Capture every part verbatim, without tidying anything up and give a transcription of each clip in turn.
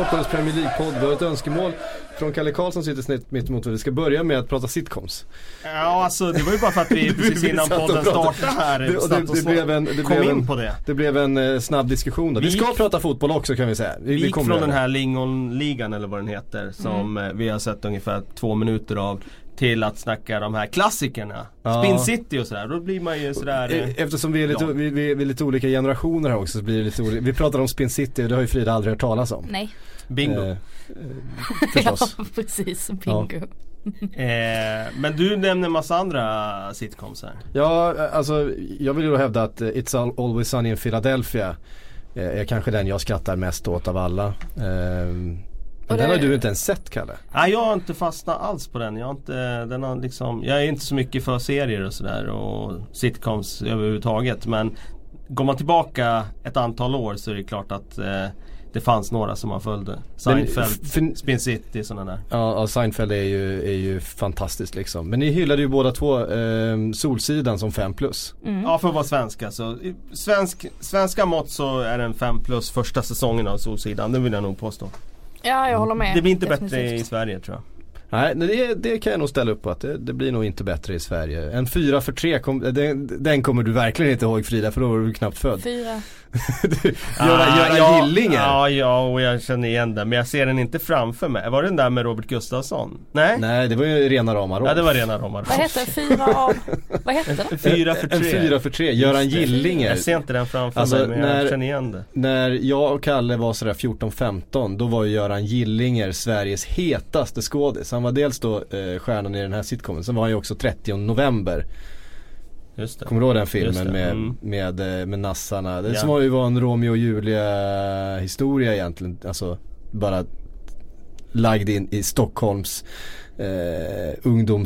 Sportbladets Premier League-podd. Vi har ett önskemål från Kalle Karlsson sitter snitt mitt emot. Vi ska börja med att prata sitcoms. Ja, alltså det var ju bara för att vi precis innan podden startade här det, och det, det, det blev en, det kom blev in en, på det. Det blev en uh, snabb diskussion då. Vi, vi ska prata fotboll också kan vi säga. Vi, vi gick vi från den här Lingon-ligan eller vad den heter som mm. vi har sett ungefär två minuter av till att snacka de här klassikerna. Ja. Spin City och sådär. Då blir man ju sådär... Eftersom vi är lite, vi, vi är lite olika generationer här också så blir det lite olika. Vi pratar om Spin City och det har ju Frida aldrig hört talas om. Nej. Bingo. Eh, eh, förstås. Ja, precis. Bingo. Ja. Eh, men du nämner massa andra sitcoms här. Ja, alltså jag vill ju hävda att It's Always Sunny in Philadelphia är kanske den jag skrattar mest åt av alla. Eh, Men den har du inte ens sett, Kalle? Nej, jag har inte fastnat alls på den. Jag, har inte, den har liksom, jag är inte så mycket för serier och sådär och sitcoms överhuvudtaget. Men går man tillbaka ett antal år så är det klart att eh, det fanns några som man följde. Seinfeld, för, Spin City, sådana där. Ja, ja, Seinfeld är ju, är ju fantastiskt liksom. Men ni hyllade ju båda två eh, Solsidan som fem plus. Mm. Ja, för att vara svenska. Så, svensk, svenska mått så är det en fem plus första säsongen av Solsidan. Det vill jag nog påstå. Ja, jag håller med. Det blir inte definitivt bättre i Sverige, tror jag. Nej, det, det kan jag nog ställa upp på att det, det blir nog inte bättre i Sverige. En fyra för tre, kom, den, den kommer du verkligen inte ihåg, Frida, för då var du knappt född. Fyra. Göra ah, göra ja, Gillinger. Ja, ja, och jag känner igen den. Men jag ser den inte framför mig. Var det den där med Robert Gustafsson? Nej? Nej, det var ju rena rama Rolf. Ja, det var rena rama Rolf. Vad heter fyra av... Vad heter den? Fyra för tre. En fyra för tre, Göran Gillinger. Jag ser inte den framför alltså, mig, men när, jag känner igen det. När jag och Kalle var sådär fjorton femton, då var ju Göran Gillinger Sveriges hetaste skådis. Han var dels då eh, stjärnan i den här sitcomen. Sen var han ju också trettionde november. Just det. Kommer du ihåg den filmen med, mm. med, med, med nassarna? Det ja. som var ju var en Romeo och Julia historia egentligen. Alltså bara lagd in i Stockholms eh,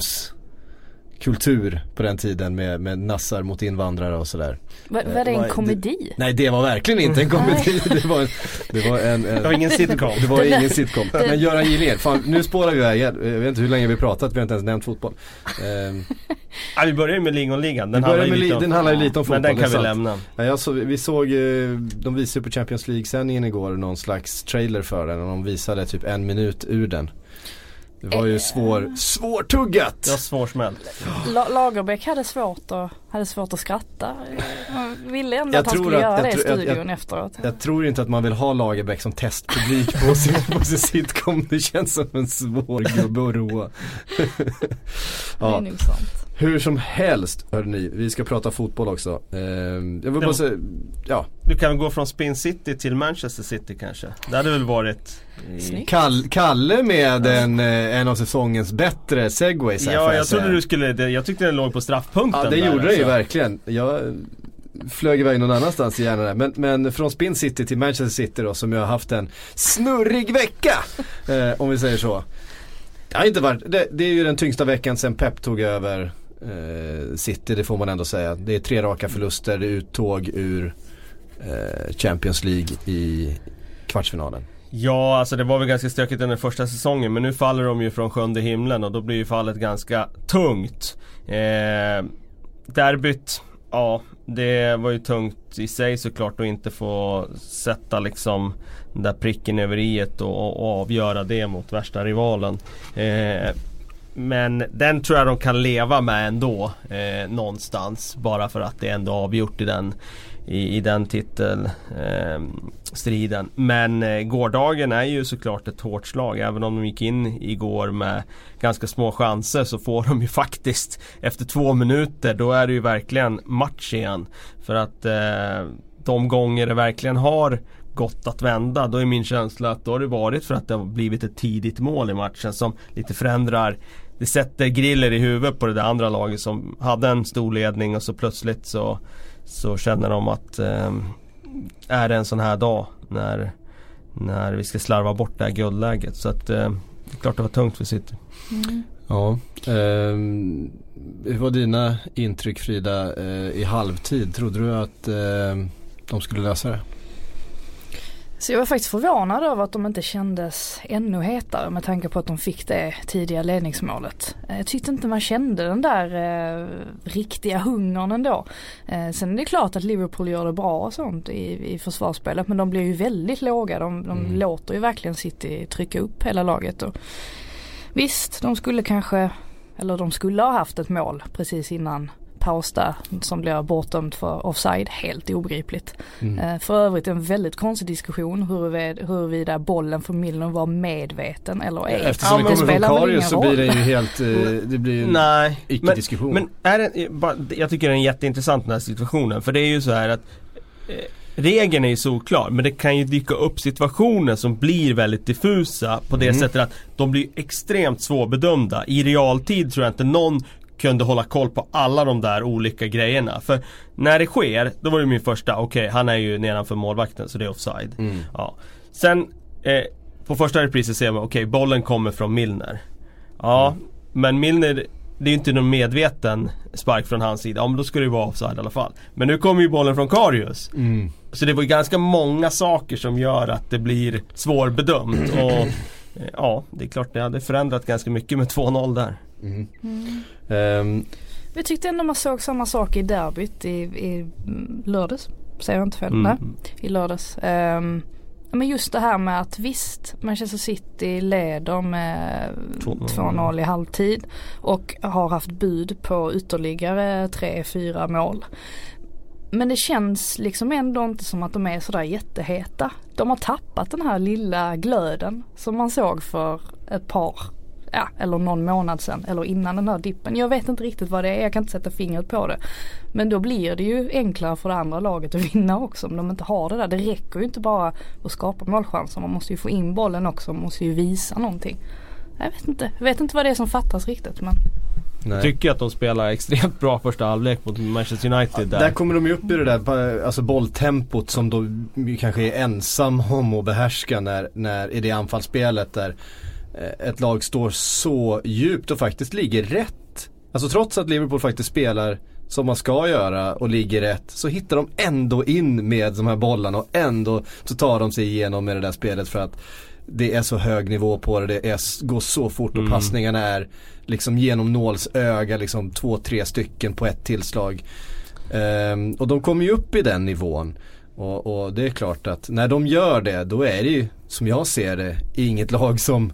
ungdomskultur på den tiden med, med nassar mot invandrare och sådär. Var, var det en var, komedi? Det, nej, det var verkligen inte en komedi. det, var en, det var en, en det var ingen sitcom. Det var ingen sitcom. Men Göran Gillinger, fan, nu spårar vi här igen. Jag vet inte hur länge vi har pratat, vi har inte ens nämnt fotboll. Um, ja, vi börjar med Lingonligan. Den, handlar ju, li- om, den handlar ju lite om fotboll. Men den kan vi lämna. Ja, jag så, vi såg, de visade på Champions League-sändningen igår någon slags trailer för den och de visade typ en minut ur den. Det var ju svår, svårtuggat. Det var svårsmält. La- Lagerbäck hade svårt att, hade svårt att skratta. Man ville ändå jag att han skulle att, göra det i tro, studion jag, jag, efteråt. Jag tror inte att man vill ha Lagerbäck som testpublik på sin, på sin sitcom. Det känns som en svår gubbe att roa. Ja. Det är nog sant. Hur som helst, hörni, vi ska prata fotboll också. Eh, jag vill bara säga, ja. Du kan gå från Spin City till Manchester City kanske. Det hade väl varit i... Kall, Kalle med en, en av säsongens bättre segways här. Ja, jag, jag säga. trodde du skulle, jag tyckte den låg på straffpunkten. Ja, det där, gjorde alltså. det ju verkligen. Jag flög iväg någon annanstans gärna där. Men, men från Spin City till Manchester City då, som jag har haft en snurrig vecka, eh, om vi säger så. Det har inte varit, det, det är ju den tyngsta veckan sedan Pep tog över eh, City, det får man ändå säga. Det är tre raka förluster, det är uttåg ur eh, Champions League i kvartsfinalen. Ja, alltså det var väl ganska stökigt den första säsongen, men nu faller de ju från sjunde himlen och då blir ju fallet ganska tungt. Eh, derbyt, ja, det var ju tungt i sig såklart att inte få sätta liksom den där pricken över iet och, och avgöra det mot värsta rivalen. Eh, men den tror jag de kan leva med ändå eh, någonstans, bara för att det är ändå avgjort i den i, i den titelstriden. Eh, Men eh, gårdagen är ju såklart ett hårt slag. Även om de gick in igår med ganska små chanser, så får de ju faktiskt efter två minuter, då är det ju verkligen match igen. För att eh, de gånger det verkligen har gått att vända, då är min känsla att då har det varit för att det har blivit ett tidigt mål i matchen som lite förändrar. Det sätter griller i huvudet på det där andra laget som hade en stor ledning, och så plötsligt så så känner de att eh, är det en sån här dag när, när vi ska slarva bort det här guldläget. Så att eh, det är klart det var tungt för City. Mm. Ja, eh, hur var dina intryck, Frida, eh, i halvtid? Trodde du att eh, de skulle lösa det? Så jag var faktiskt förvånad över att de inte kändes ännu hetare med tanke på att de fick det tidiga ledningsmålet. Jag tyckte inte man kände den där eh, riktiga hungern ändå. Eh, sen är det klart att Liverpool gör det bra och sånt i, i försvarsspelet, men de blir ju väldigt låga. De, de mm. låter ju verkligen City trycka upp hela laget. Och visst, de skulle kanske, eller de skulle ha haft ett mål precis innan paus där som blir bortdömt för offside, helt obegripligt. Mm. Eh, för övrigt en väldigt konstig diskussion huruvida, huruvida bollen för Milner var medveten eller ej. Eftersom ja, det kommer från Karius så blir det ju helt, eh, det blir ju en Nej, icke-diskussion. Men, men är det, jag tycker det är jätteintressant den här situationen, för det är ju så här att eh, regeln är ju solklar, men det kan ju dyka upp situationer som blir väldigt diffusa på det mm. sättet att de blir extremt svårbedömda. I realtid tror jag inte någon kunde hålla koll på alla de där olika grejerna. För när det sker, då var det min första, okej, okay, han är ju nedanför målvakten så det är offside. Mm. Ja. Sen eh, på första reprisen ser man, okej, okay, bollen kommer från Milner. Ja, mm. men Milner, det är ju inte någon medveten spark från hans sida. Ja, men då ska det ju vara offside i alla fall. Men nu kommer ju bollen från Karius. Mm. Så det var ju ganska många saker som gör att det blir svårbedömt. Och eh, ja, det är klart det hade förändrat ganska mycket med två noll där. Mm. Mm. Um. Vi tyckte ändå man såg samma sak i derbyt i, i lördags, säger jag inte fel, mm. nej, i lördags. Um, men just det här med att visst, Manchester City leder med två noll i halvtid och har haft bud på ytterligare tre fyra mål. Men det känns liksom ändå inte som att de är sådär jätteheta. De har tappat den här lilla glöden som man såg för ett par Ja, eller någon månad sedan eller innan den här dippen. Jag vet inte riktigt vad det är, jag kan inte sätta fingret på det. Men då blir det ju enklare för det andra laget att vinna också om de inte har det där. Det räcker ju inte bara att skapa målchanser, man måste ju få in bollen också, man måste ju visa någonting. Jag vet inte, jag vet inte vad det är som fattas riktigt, men jag tycker att de spelar extremt bra första halvlek mot Manchester United där. Där kommer de ju upp i det där alltså bolltempot som då kanske är ensam om att behärska när, när i det anfallsspelet där ett lag står så djupt och faktiskt ligger rätt. Alltså trots att Liverpool faktiskt spelar som man ska göra och ligger rätt, så hittar de ändå in med de här bollarna och ändå så tar de sig igenom med det där spelet för att det är så hög nivå på det, det är, går så fort och mm. passningarna är liksom genom nålsöga, liksom två, tre stycken på ett tillslag. Um, och de kommer ju upp i den nivån. Och, och det är klart att när de gör det, då är det ju, som jag ser det, inget lag som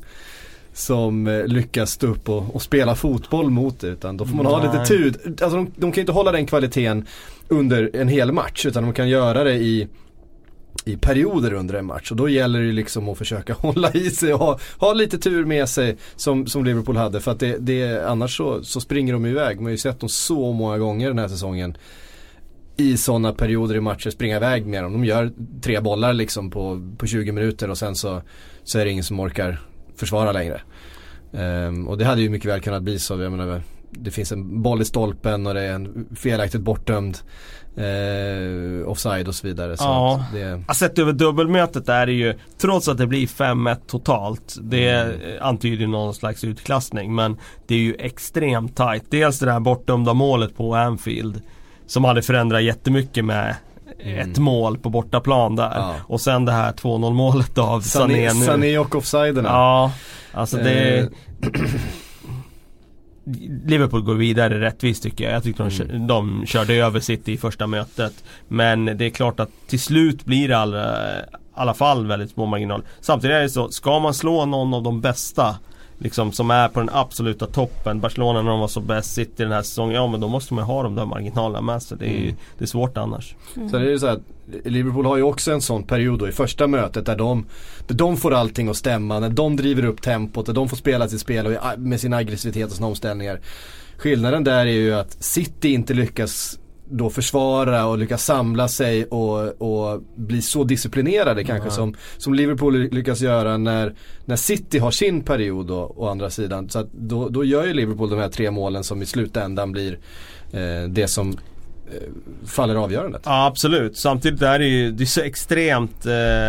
som lyckas stå upp och, och spela fotboll mot det, utan då får man Nej. ha lite tur. Alltså de, de kan ju inte hålla den kvaliteten under en hel match, utan de kan göra det i i perioder under en match, och då gäller det liksom att försöka hålla i sig och ha, ha lite tur med sig som, som Liverpool hade, för att det, det, annars så, så springer de iväg. Man har ju sett dem så många gånger den här säsongen i sådana perioder i matcher springa iväg med dem. De gör tre bollar liksom på, på tjugo minuter och sen så, så är det ingen som orkar försvara längre. Um, och det hade ju mycket väl kunnat bli så. Jag menar, det finns en boll i stolpen och det är en felaktigt bortdömd uh, offside och så vidare. Så ja, det... sett över dubbelmötet är det ju, trots att det blir fem ett totalt, det mm. antyder någon slags utklassning, men det är ju extremt tajt. Dels det där bortdömda målet på Anfield som hade förändrat jättemycket med mm. ett mål på bortaplan där. Ja. Och sen det här två noll målet av Sané, Sané nu. Sané och offsiderna. Ja, alltså det... Eh. Liverpool går vidare rättvist tycker jag. Jag tycker de, mm. de körde över City i första mötet. Men det är klart att till slut blir det alla, i alla fall väldigt små marginaler. Samtidigt är det så, ska man slå någon av de bästa liksom, som är på den absoluta toppen, Barcelona när de var så bäst, City den här säsongen, ja men då måste man ha de där marginalerna med sig. Det är, mm. det är svårt annars. Mm. Så det är ju så att Liverpool har ju också en sån period då, i första mötet där de, där de får allting att stämma, när de driver upp tempot, där de får spela sitt spel och med sin aggressivitet och sina omställningar. Skillnaden där är ju att City inte lyckas då försvara och lyckas samla sig och, och bli så disciplinerade kanske mm. som, som Liverpool lyckas göra när, när City har sin period då, å andra sidan. Så att då, då gör ju Liverpool de här tre målen som i slutändan blir eh, det som faller avgörandet. Ja, absolut. Samtidigt är det ju det är så extremt eh,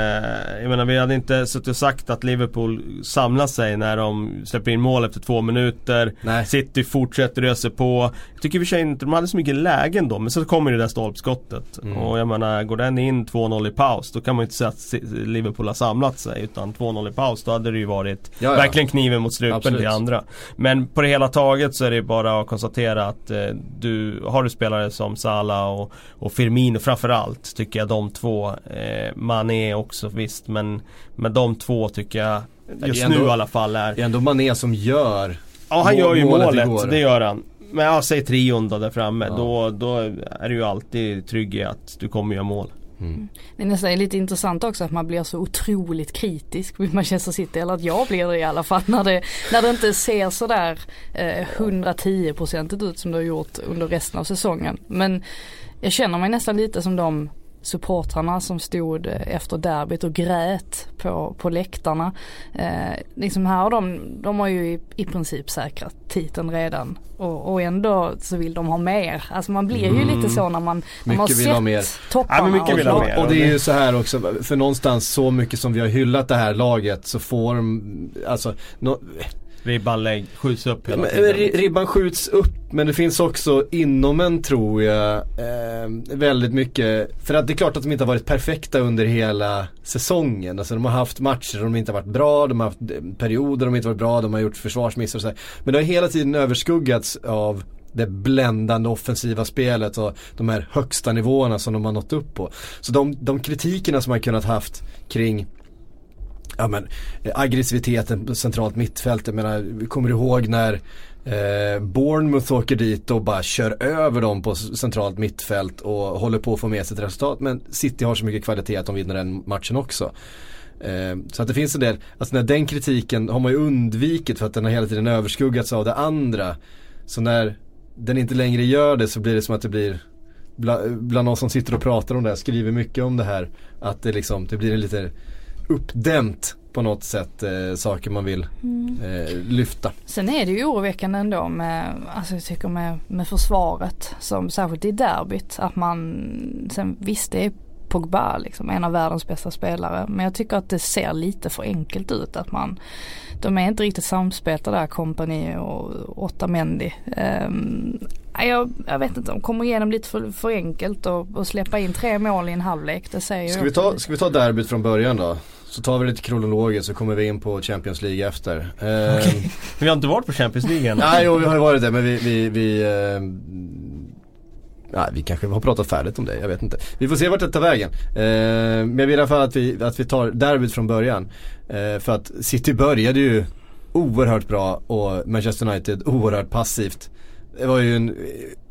jag menar, vi hade inte suttit och sagt att Liverpool samlar sig när de släpper in mål efter två minuter. Nej. City fortsätter rösa på. Jag tycker vi inte de hade så mycket lägen då, men så kommer det där stolpskottet. Mm. Och jag menar, går den in två noll i paus, då kan man ju inte säga att Liverpool har samlat sig, utan två noll i paus, då hade det ju varit ja, ja. verkligen kniven mot strupen absolut. Till andra. Men på det hela taget så är det bara att konstatera att eh, du har du spelare som Salah och, och Firmino framförallt, tycker jag de två, eh, Mané också visst, men, men de två tycker jag just ändå, nu i alla fall är... Det är ändå Mané som gör Ja, han gör ju målet, målet det gör han. Men ja, säg trion då där framme, ja. då, då är du ju alltid trygg i att du kommer göra mål. Mm. Det är nästan lite intressant också att man blir så otroligt kritisk med Manchester City, eller att jag blir det i alla fall, när det, när det inte ser sådär eh, hundratio procent ut som det har gjort under resten av säsongen. Men jag känner mig nästan lite som de supportrarna som stod efter derbyt och grät på, på läktarna. Eh, liksom här har de, de har ju i, i princip säkrat titeln redan. Och, och ändå så vill de ha mer. Alltså man blir ju mm. lite så när man, när man vill ha mer. topparna. Ja, men mycket vill ha mer. Och det är ju så här också, för någonstans så mycket som vi har hyllat det här laget så får de, alltså... No, Ribban lägg, skjuts upp hela ja, tiden. Ribban skjuts upp, men det finns också inom en, tror jag, eh, väldigt mycket. För att det är klart att de inte har varit perfekta under hela säsongen. Alltså de har haft matcher där de inte har varit bra, de har haft perioder där de inte har varit bra, de har gjort försvarsmissar och så här. Men det har hela tiden överskuggats av det bländande offensiva spelet och de här högsta nivåerna som de har nått upp på. Så de, de kritikerna som man kunnat haft kring ja, men, aggressiviteten på centralt mittfält. Jag menar, vi kommer ihåg när eh, Bournemouth åker dit och bara kör över dem på centralt mittfält och håller på att få med sig ett resultat. Men City har så mycket kvalitet att de vinner den matchen också. Eh, så att det finns en del, alltså när den kritiken har man ju undvikit för att den har hela tiden överskuggats av det andra. Så när den inte längre gör det så blir det som att det blir bland, bland någon som sitter och pratar om det här, skriver mycket om det här, att det liksom, det blir en lite uppdämt på något sätt eh, saker man vill mm. eh, lyfta. Sen är det ju oroväckande ändå med, alltså jag tycker med, med försvaret, som särskilt i derbyt, att man sen visst det är Pogba liksom, en av världens bästa spelare, men jag tycker att det ser lite för enkelt ut, att man de är inte riktigt samspelta där, Kompany och Otamendi. Um, jag, jag vet inte, de kommer igenom lite för, för enkelt och, och släppa in tre mål i en halvlek, det säger ska vi ta, ska vi ta derbyt från början då? Så tar vi lite kronologiskt så kommer vi in på Champions League efter. Um, okay. Vi har inte varit på Champions League än. Nej, jo, vi har ju varit det, men vi vi, vi uh, ja, vi kanske har pratat färdigt om det, jag vet inte. Vi får se vart det tar vägen. Eh, men jag vill i alla fall att vi, att vi tar derbyt från början. Eh, för att City började ju oerhört bra och Manchester United oerhört passivt. Det var ju en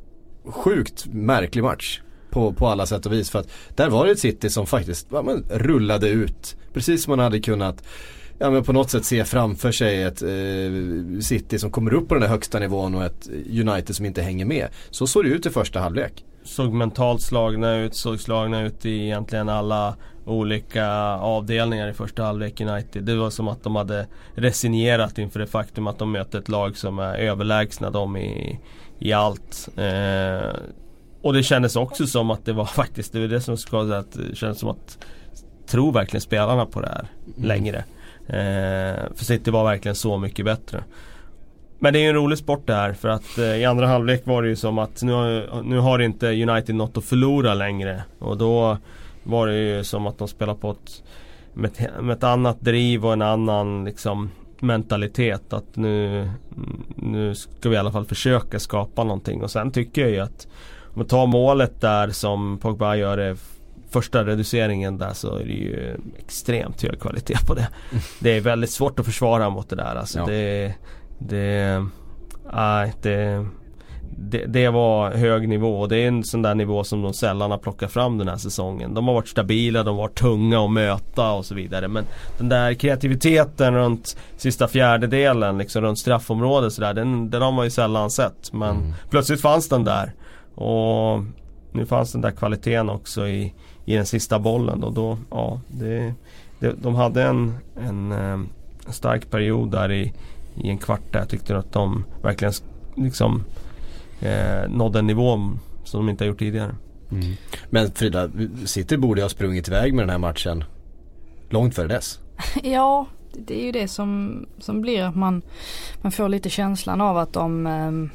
sjukt märklig match på, på alla sätt och vis. För att där var det ett City som faktiskt ja, men, rullade ut. Precis som man hade kunnat ja, men på något sätt se framför sig ett eh, City som kommer upp på den här högsta nivån och ett United som inte hänger med. Så såg det ut i första halvlek. Såg mentalt slagna ut, såg slagna ut i egentligen alla olika avdelningar i första halvlek United. Det var som att de hade resignerat inför det faktum att de möter ett lag som är överlägsna dem i, i allt. Eh, och det kändes också som att det var faktiskt, det var det som ska säga, att det kändes som att tror verkligen spelarna på det här mm. längre. Eh, för City var verkligen så mycket bättre. Men det är ju en rolig sport det här, för att eh, i andra halvlek var det ju som att nu, nu har inte United något att förlora längre, och då var det ju som att de spelar på ett, med, ett, med ett annat driv och en annan liksom mentalitet, att nu, nu ska vi i alla fall försöka skapa någonting. Och sen tycker jag ju att om man tar målet där som Pogba gör det, första reduceringen där, så är det ju extremt hög kvalitet på det. Mm. Det är väldigt svårt att försvara mot det där. Alltså ja. det, det, nej, det, det, det var hög nivå, och det är en sån där nivå som de sällan har plockat fram den här säsongen. De har varit stabila, de har varit tunga att möta och så vidare, men den där kreativiteten runt sista fjärdedelen, liksom runt straffområdet så där, den, den har man ju sällan sett, men mm. plötsligt fanns den där, och nu fanns den där kvaliteten också i i den sista bollen, och då, ja, det, det, de hade en, en, en stark period där i, i en kvart där jag tyckte att de verkligen liksom eh, nådde en nivå som de inte har gjort tidigare. Mm. Men Frida, City borde ha sprungit iväg med den här matchen långt före dess. Ja, det är ju det som, som blir att man, man får lite känslan av att de eh,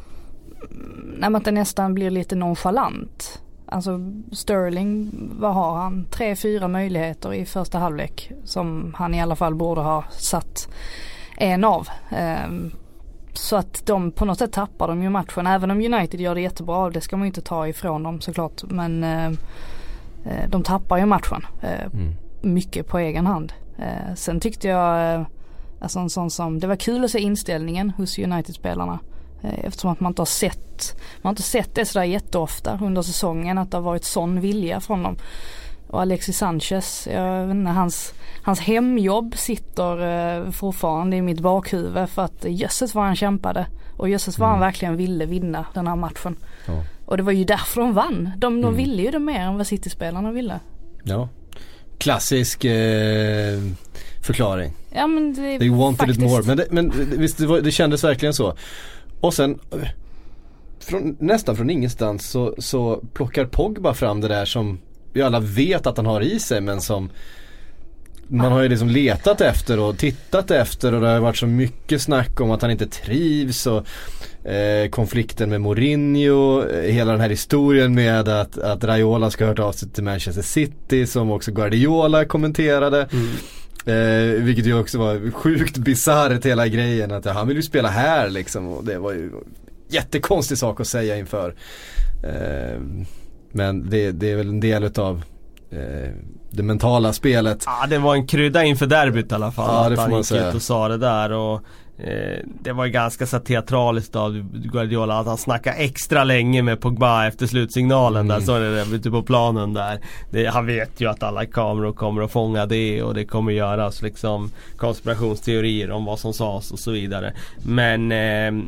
när man det nästan blir lite nonchalant. Alltså Sterling, vad har han? Tre, fyra möjligheter i första halvlek som han i alla fall borde ha satt en av. Eh, så att de på något sätt tappar de ju matchen. Även om United gör det jättebra, det ska man ju inte ta ifrån dem såklart. Men eh, de tappar ju matchen eh, mm. mycket på egen hand. Eh, sen tyckte jag eh, alltså en sån som, det var kul att se inställningen hos United-spelarna. Eh, eftersom att man inte har sett man har inte sett det sådär jätteofta under säsongen att det har varit sån vilja från dem. Och Alexis Sanchez, jag vet inte, hans, hans hemjobb sitter eh, fortfarande i mitt bakhuvud för att jösses vad han kämpade. Och jösses vad mm. han verkligen ville vinna den här matchen. Ja. Och det var ju därför de vann. De, de mm. ville ju det mer än vad City-spelarna ville. Ja, klassisk eh, förklaring. Ja, men det They wanted faktiskt. it more. Men, det, men visst, det, var, det kändes verkligen så. Och sen från, nästan från ingenstans så, så plockar Pogba fram det där som vi alla vet att han har i sig, men som man har ju liksom letat efter och tittat efter, och det har varit så mycket snack om att han inte trivs och eh, konflikten med Mourinho, hela den här historien med att, att Raiola ska ha hört av sig till Manchester City som också Guardiola kommenterade. Mm. Eh, vilket ju också var sjukt bisarrt hela grejen, att ja, han vill ju spela här liksom, och det var ju jättekonstig sak att säga inför. Eh, men det, det är väl en del utav eh, det mentala spelet. Ja, det var en krydda inför derbyt i alla fall. Ja, det att får han man gick säga. ut och sa det där, och eh, det var ju ganska så teatraliskt av Guardiola att han snackade extra länge med Pogba efter slutsignalen mm. där, så är det ute på planen där. Det, han vet ju att alla kameror kommer att fånga det, och det kommer göras liksom konspirationsteorier om vad som sades och så vidare. Men eh,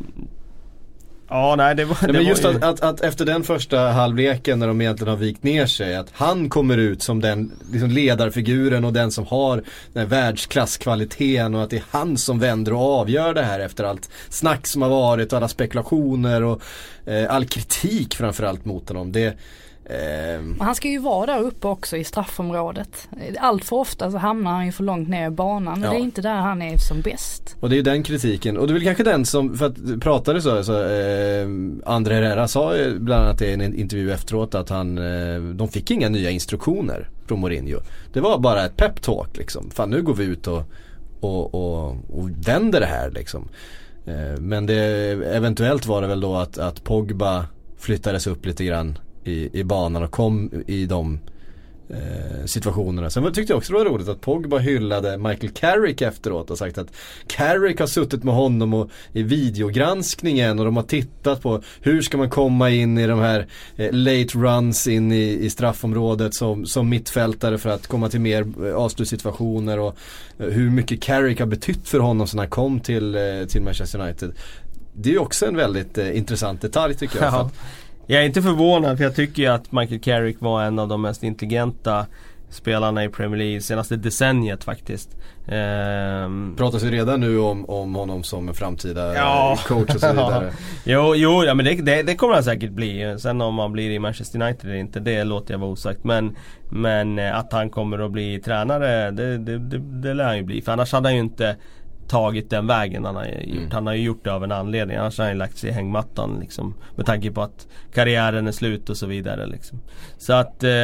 ja, nej, det var, nej, det men just var ju... att, att, att efter den första halvleken när de egentligen har vikt ner sig, att han kommer ut som den liksom ledarfiguren och den som har den här världsklasskvaliteten, och att det är han som vänder och avgör det här efter allt snack som har varit och alla spekulationer och eh, all kritik framförallt mot honom. Det Men han ska ju vara där uppe också i straffområdet. Allt för ofta så hamnar han ju för långt ner i banan, och ja. Det är inte där han är som bäst. Och det är den kritiken, och det är väl kanske den som, för att pratade så, så eh, André Herrera sa bland annat i en intervju efteråt att han, eh, de fick inga nya instruktioner från Mourinho. Det var bara ett pep-talk liksom. Fan, nu går vi ut och, och, och, och vänder det här liksom. Eh, men det, eventuellt var det väl då att, att Pogba flyttades upp lite grann I, i banan och kom i de eh, situationerna. Sen tyckte jag också det var roligt att Pogba hyllade Michael Carrick efteråt och sagt att Carrick har suttit med honom och, i videogranskningen, och de har tittat på hur ska man komma in i de här eh, late runs in i, i straffområdet som, som mittfältare för att komma till mer eh, avslutssituationer, och eh, hur mycket Carrick har betytt för honom sen han kom till, eh, till Manchester United. Det är ju också en väldigt eh, intressant detalj tycker jag. Ja. För att, jag är inte förvånad, för jag tycker ju att Michael Carrick var en av de mest intelligenta spelarna i Premier League senaste decenniet faktiskt. Ehm... Pratas ju redan nu om, om honom som en framtida ja. coach och så vidare. jo, jo ja, men det, det, det kommer han säkert bli. Sen om han blir i Manchester United eller inte, det låter jag vara osagt. Men, men att han kommer att bli tränare, det, det, det, det lär han ju bli. För annars hade han ju inte tagit den vägen han har gjort. Mm. Han har ju gjort det av en anledning. Annars har han lagt sig i hängmattan liksom, med tanke på att karriären är slut och så vidare liksom. Så att eh,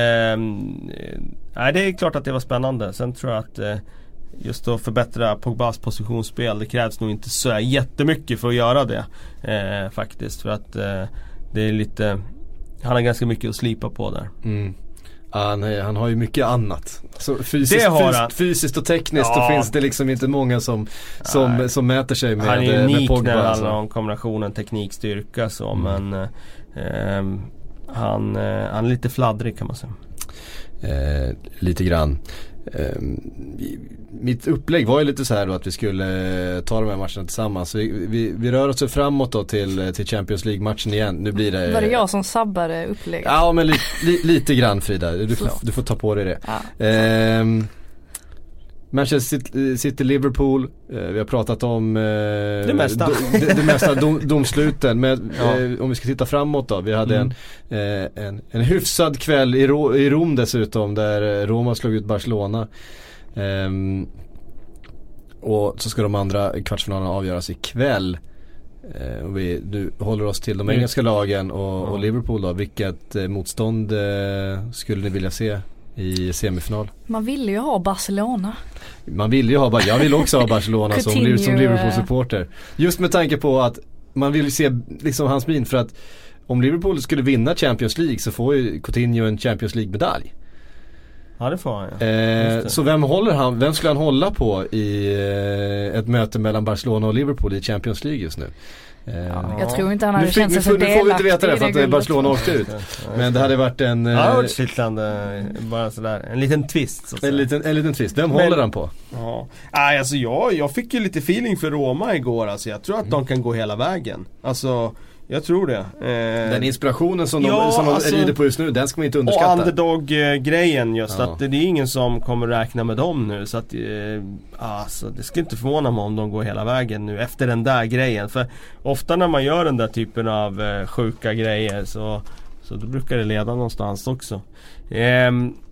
nej, det är klart att det var spännande. Sen tror jag att eh, just att förbättra Pogbas positionsspel, det krävs nog inte så jättemycket för att göra det eh, faktiskt. För att eh, det är lite, han har ganska mycket att slipa på där. Mm. Han, han har ju mycket annat. Så fysiskt, fys, fysiskt och tekniskt ja. Då finns det liksom inte många som, som, som mäter sig med, han är unik med Pogba. När det handlar om kombinationen teknikstyrka så, mm. men eh, han, eh, han är lite fladdrig kan man säga. Eh, lite grann. Eh, mitt upplägg var ju lite så här då att vi skulle ta de här matcherna tillsammans. Så vi, vi, vi rör oss framåt då till, till Champions League-matchen igen. Nu blir det, var det jag som sabbade upplägget? Ja, men li, li, lite grann Frida. Du får, du får ta på dig det. Ja. Eh, Manchester City, Liverpool, eh, vi har pratat om eh, det mesta, do, det, det mesta dom, domsluten. Men ja. eh, om vi ska titta framåt då, vi hade mm. en, eh, en, en hyfsad kväll i, Ro, i Rom dessutom, där eh, Roma slog ut Barcelona. Eh, och så ska de andra kvartsfinalerna avgöras ikväll. Eh, och vi nu håller oss till de engelska lagen och, och Liverpool då. Vilket eh, motstånd eh, skulle ni vilja se i semifinal? Man vill ju ha Barcelona. Man vill ju ha, jag vill också ha Barcelona som, som Liverpool-supporter. Just med tanke på att man vill se liksom hans min, för att om Liverpool skulle vinna Champions League så får ju Coutinho en Champions League-medalj. Ja, det får han, ja. eh, Så vem håller han, vem skulle han hålla på i eh, ett möte mellan Barcelona och Liverpool i Champions League just nu? Ja, jag tror inte han hade känt sig så delaktig. Nu får vi inte veta det för att det Barcelona åkte ut. Men det hade varit en ja, det hade varit kittlande, bara sådär. En liten twist så att säga. En liten, en liten twist. Vem Men, håller han på? Ja. Nej, alltså jag, jag fick ju lite feeling för Roma igår. Alltså jag tror att mm. de kan gå hela vägen. Alltså jag tror det. Eh, den inspirationen som de, ja, som de alltså, rider på just nu, den ska man inte underskatta. Och underdog-grejen just, ja. att det är ingen som kommer räkna med dem nu. Så att, eh, alltså, det ska inte förvåna mig om de går hela vägen nu efter den där grejen. För ofta när man gör den där typen av eh, sjuka grejer så, så då brukar det leda någonstans också. Eh,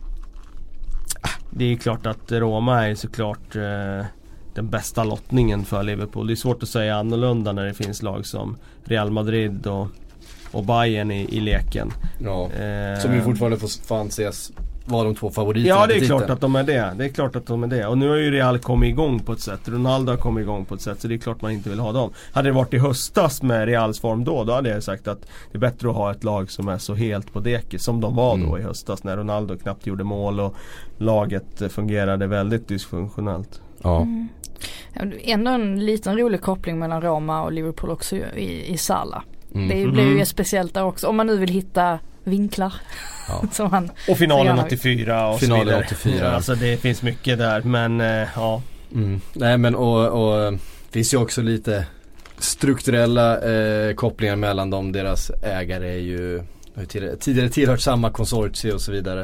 det är klart att Roma är såklart eh, den bästa lottningen för Liverpool. Det är svårt att säga annorlunda när det finns lag som Real Madrid och, och Bayern i, i leken. Ja, eh, som ju fortfarande får, får anses vara de två favoriterna. Ja, det är klart att de är det. Det är klart att de är det. Och nu har ju Real kommit igång på ett sätt. Ronaldo har kommit igång på ett sätt. Så det är klart man inte vill ha dem. Hade det varit i höstas med Reals form då, då hade jag sagt att det är bättre att ha ett lag som är så helt på deke som de var då mm. i höstas när Ronaldo knappt gjorde mål och laget fungerade väldigt dysfunktionellt. Ja. Mm. Ändå en liten rolig koppling mellan Roma och Liverpool också i, i Salah. Mm. Det blir ju mm. speciellt där också. Om man nu vill hitta vinklar. Ja. Som han, och finalen åttiofyra och finalen så vidare. åttiofyra. Alltså det finns mycket där. Men eh, ja. Mm. Nej men och, och det finns ju också lite strukturella eh, kopplingar mellan dem. Deras ägare är ju tidigare, tidigare tillhört samma konsortie och så vidare.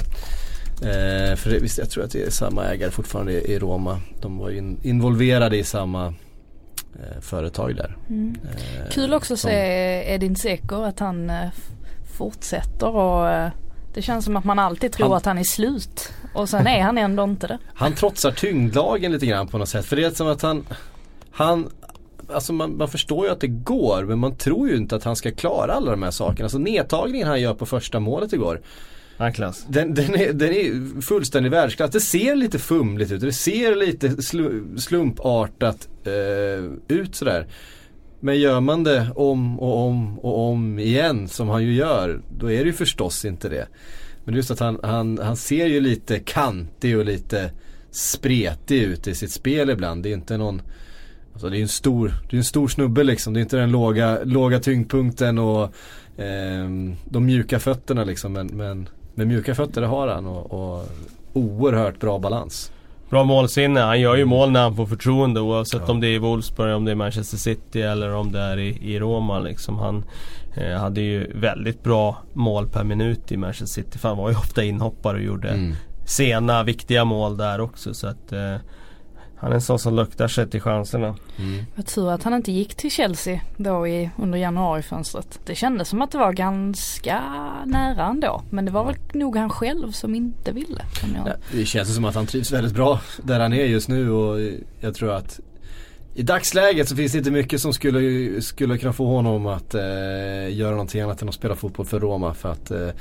Eh, för det, visst, jag tror att det är samma ägare fortfarande i, i Roma. De var ju in, involverade i samma eh, företag där. Mm. Eh, Kul också att se Edin Dzeko, att han eh, fortsätter och eh, det känns som att man alltid tror han, att han är slut och sen är han ändå inte det. Han trotsar tyngdlagen lite grann på något sätt, för det är som att han han alltså man, man förstår ju att det går, men man tror ju inte att han ska klara alla de här sakerna. Alltså nedtagningen han gör på första målet igår, Den, den, är, den är fullständig världsklass. Det ser lite fumligt ut. Det ser lite slu, slumpartat eh, ut sådär. Men gör man det om och om och om igen som han ju gör, då är det ju förstås inte det. Men just att han, han, han ser ju lite kantig och lite spretig ut i sitt spel ibland. Det är inte någon, alltså det är en stor, det är en stor snubbe liksom. Det är inte den låga, låga tyngdpunkten och eh, de mjuka fötterna liksom. Men, men med mjuka fötter har han och, och oerhört bra balans. Bra målsinne. Han gör ju mål när han får förtroende, oavsett ja. om det är i Wolfsburg, om det är Manchester City eller om det är i, i Roma liksom. Han eh, hade ju väldigt bra mål per minut i Manchester City, för han var ju ofta inhoppare och gjorde mm. sena, viktiga mål där också. Så att eh, han är en sån som luktar sig till chanserna. Mm. Jag tror att han inte gick till Chelsea då i, under januarifönstret. Det kändes som att det var ganska nära ändå. Men det var väl nog han själv som inte ville. Jag... Ja, det känns som att han trivs väldigt bra där han är just nu. Och jag tror att i dagsläget så finns det inte mycket som skulle, skulle kunna få honom att eh, göra någonting annat än att spela fotboll för Roma. För att eh,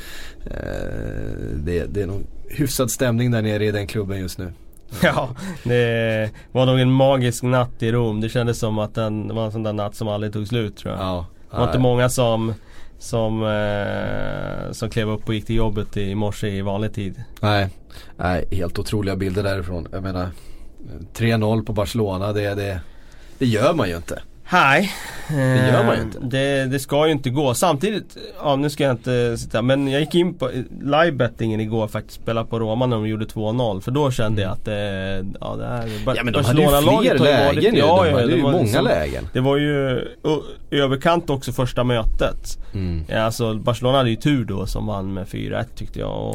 det, det är någon hyfsad stämning där nere i den klubben just nu. Ja, det var nog en magisk natt i Rom. Det kändes som att den, det var en sån där natt som aldrig tog slut, tror jag. Ja, det var inte många som som, eh, som klev upp och gick till jobbet i morse i vanlig tid. Nej, nej, helt otroliga bilder därifrån. Jag menar, tre noll på Barcelona, det, det, det gör man ju inte. Nej, det gör man ju inte. Det, det ska ju inte gå. Samtidigt, ja, nu ska jag inte sitta, men jag gick in på livebettingen igår faktiskt, spela på Roma när de gjorde två noll, för då kände jag att det, ja, det här, ja, men de hade ju fler lägen ju, ja, de hade ja, ju var många liksom, lägen. Det var ju överkant också första mötet. Mm. Ja, alltså Barcelona hade ju tur då som vann med fyra ett tyckte jag, och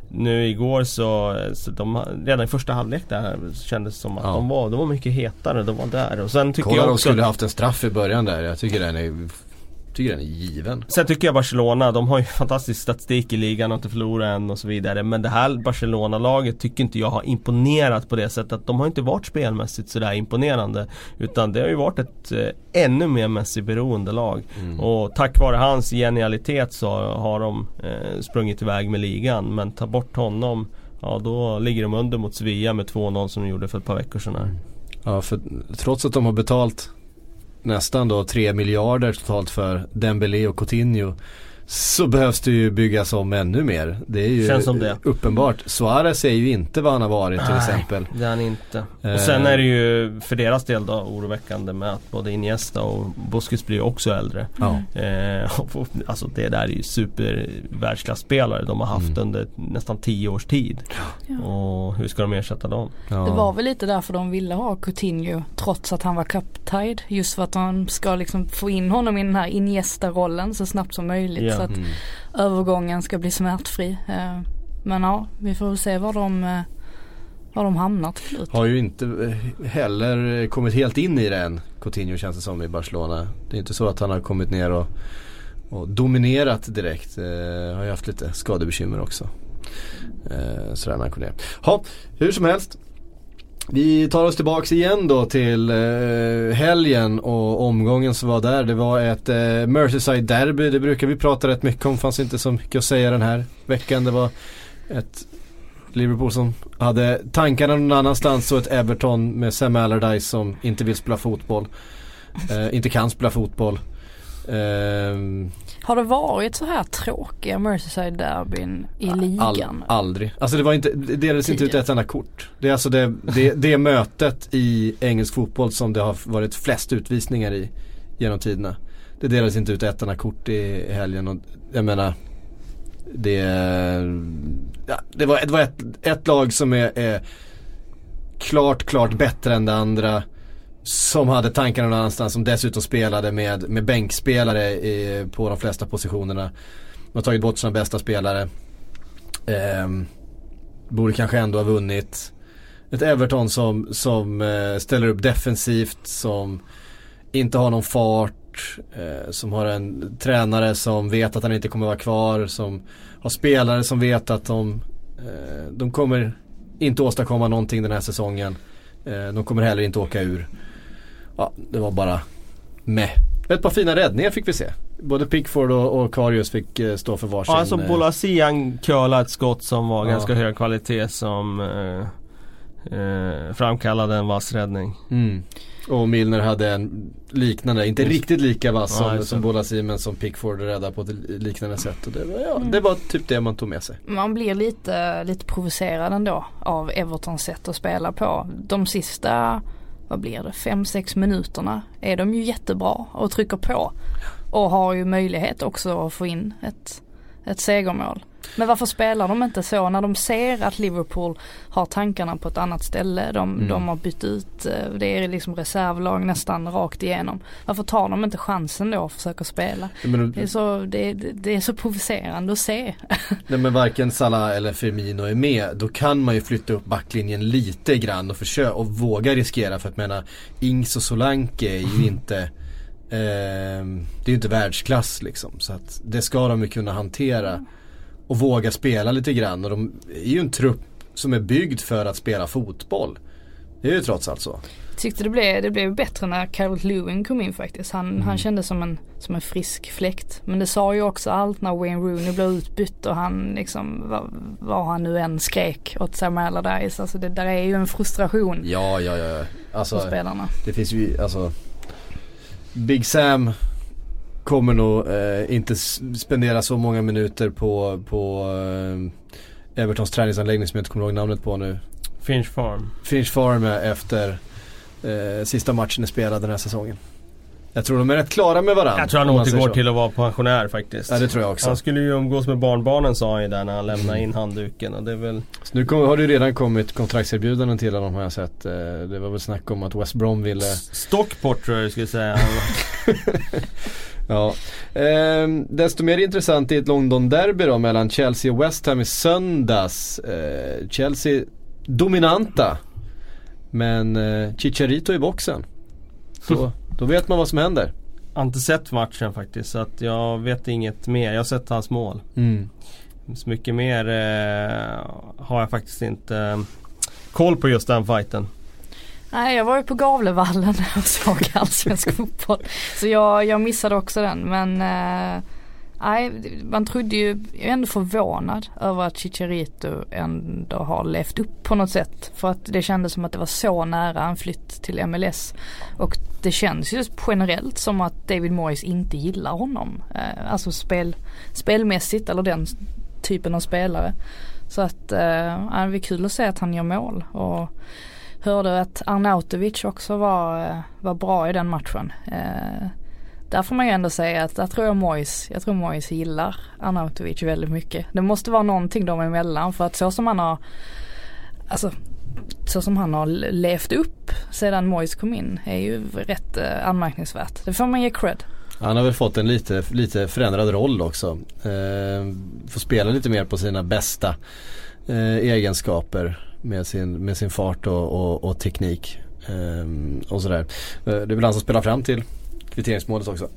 nu igår så, så de, redan i första halvlek där kändes det som att ja. de, var, de var mycket hetare, de var där. Och sen tycker Kolla, jag de också skulle haft en straff i början där. Jag tycker den är, tycker den är given. Sen tycker jag Barcelona, de har ju fantastisk statistik i ligan och inte förlorat än och så vidare. Men det här Barcelona-laget tycker inte jag har imponerat på det sättet att de har inte varit spelmässigt sådär imponerande. Utan det har ju varit ett eh, ännu mer Messi-beroende lag. Mm. Och tack vare hans genialitet så har de eh, sprungit iväg med ligan. Men ta bort honom, ja då ligger de under mot Sevilla med två noll som de gjorde för ett par veckor sedan här. Ja, för trots att de har betalt nästan då tre miljarder totalt för Dembélé och Coutinho, så behövs det ju byggas om ännu mer. Det är ju Känns som det. uppenbart. Suarez är ju inte vad han har varit till Nej, exempel. det är han inte. Eh. Och sen är det ju för deras del då oroväckande med att både Iniesta och Busquets blir också äldre. Ja. Eh, alltså det där är ju super världsklasspelare de har haft mm. under nästan tio års tid. Ja. Och hur ska de ersätta dem? Ja. Det var väl lite därför de ville ha Coutinho trots att han var cup-tied. Just för att de ska liksom få in honom i den här Iniesta-rollen så snabbt som möjligt. Ja. Så att mm. övergången ska bli smärtfri. Men ja, vi får se var de, var de hamnar till slut. Har ju inte heller kommit helt in i det än, Coutinho, känns det som, i Barcelona. Det är inte så att han har kommit ner och, och dominerat direkt. Eh, har ju haft lite skadebekymmer också. Eh, sådär man kunde. Ha, hur som helst. Vi tar oss tillbaks igen då till eh, helgen och omgången som var där. Det var ett eh, Merseyside derby. Det brukar vi prata rätt mycket om. Fanns inte så mycket att säga den här veckan. Det var ett Liverpool som hade tankarna någon annanstans och ett Everton med Sam Allardyce som inte vill spela fotboll. Eh, inte kan spela fotboll. Eh, Har det varit så här tråkiga Merseyside derbyn i ligan? All, aldrig. Alltså det var inte, det delades inte ut ett enda kort. Det är alltså det, det, det mötet i engelsk fotboll som det har varit flest utvisningar i genom tiderna. Det delades inte ut ett enda kort i helgen och jag menar det, ja, det var, det var ett, ett lag som är, är klart, klart bättre än det andra. Som hade tankarna någon annanstans, som dessutom spelade med, med bänkspelare i, på de flesta positionerna. De har tagit bort sina bästa spelare. Eh, borde kanske ändå ha vunnit. Ett Everton som, som eh, ställer upp defensivt, som inte har någon fart, eh, som har en tränare som vet att han inte kommer vara kvar, som har spelare som vet att de, eh, de kommer inte åstadkomma någonting den här säsongen. Eh, de kommer heller inte åka ur. Ja, det var bara med. Ett par fina räddningar fick vi se. Både Pickford och, och Karius fick eh, stå för varsin. Ja, alltså Bolasie han curlade ett skott som var ja. ganska hög kvalitet som eh, eh, framkallade en vass räddning. Mm. Och Milner hade en liknande, inte mm. riktigt lika vass som, ja, som Bolasie, men som Pickford räddade på ett liknande sätt. Och det, var, ja, mm. det var typ det man tog med sig. Man blir lite, lite provocerad ändå av Evertons sätt att spela på. De sista, vad blir det, fem sex minuterna är de ju jättebra och trycker på. Och har ju möjlighet också att få in ett, ett segermål. Men varför spelar de inte så när de ser att Liverpool har tankarna på ett annat ställe? De, mm. de har bytt ut, det är liksom reservlag nästan rakt igenom. Varför tar de inte chansen då att försöka spela? Men, det, är så, det, det är så provocerande att se. Nej, men varken Salah eller Firmino är med. Då kan man ju flytta upp backlinjen lite grann och försöka och våga riskera. För att mena, Ings och Solanke är ju inte eh, det är ju inte världsklass liksom. Så att det ska de ju kunna hantera och våga spela lite grann. Och de är ju en trupp som är byggd för att spela fotboll. Det är ju trots allt så. Jag tyckte det blev, det blev bättre när Calvert Lewin kom in faktiskt. Han, mm. han kände som en, som en frisk fläkt. Men det sa ju också allt när Wayne Rooney blev utbytt och han liksom, vad, vad han nu än skrek åt Sam Allardyce. Alltså det där är ju en frustration. Ja, ja, ja. Alltså, för spelarna. Det finns ju, alltså Big Sam kommer nog eh, inte spendera så många minuter på, på eh, Evertons träningsanläggning som jag inte kommer ihåg namnet på nu. Finch Farm. Finch Farm efter eh, sista matchen är spelad den här säsongen. Jag tror de är rätt klara med varandra. Jag tror han återgår till att vara pensionär faktiskt. Ja, det tror jag också. Han skulle ju umgås med barnbarnen, sa han ju där när han lämnade in handduken. Och det är väl... Så nu kom, har det ju redan kommit kontraktserbjudanden till honom, har jag sett. Det var väl snack om att West Brom ville... Stockport tror jag du skulle säga. Ja. Eh, desto mer intressant är ett London-derby då mellan Chelsea och West Ham i söndags. Eh, Chelsea dominanta, men eh, Chicharito i boxen. Så, då vet man vad som händer. Jag har inte sett matchen faktiskt, så att jag vet inget mer. Jag har sett hans mål. Mm. Så mycket mer eh, har jag faktiskt inte eh, koll på just den fighten. Nej, jag var ju på Gavlevallen och såg allsvensk fotboll. Så jag, jag missade också den. Men eh, nej, man trodde ju, jag är ändå förvånad över att Chicharito ändå har levt upp på något sätt. För att det kändes som att det var så nära en flytt till M L S. Och det känns ju generellt som att David Moyes inte gillar honom. Eh, alltså spel, spelmässigt, eller den typen av spelare. Så att eh, det är kul att se att han gör mål. Och hörde att Arnautovic också var, var bra i den matchen. Eh, där får man ju ändå säga att där tror jag Moyes, jag tror Moyes gillar Arnautovic väldigt mycket. Det måste vara någonting dem emellan, för att så som han har alltså så som han har levt upp sedan Moyes kom in är ju rätt eh, anmärkningsvärt. Det får man ge cred. Han har väl fått en lite, lite förändrad roll också. Eh, får spela lite mer på sina bästa eh, egenskaper med sin, med sin fart och, och, och teknik eh, och sådär. Eh, det är väl han som spelar fram till kvitteringsmålet också.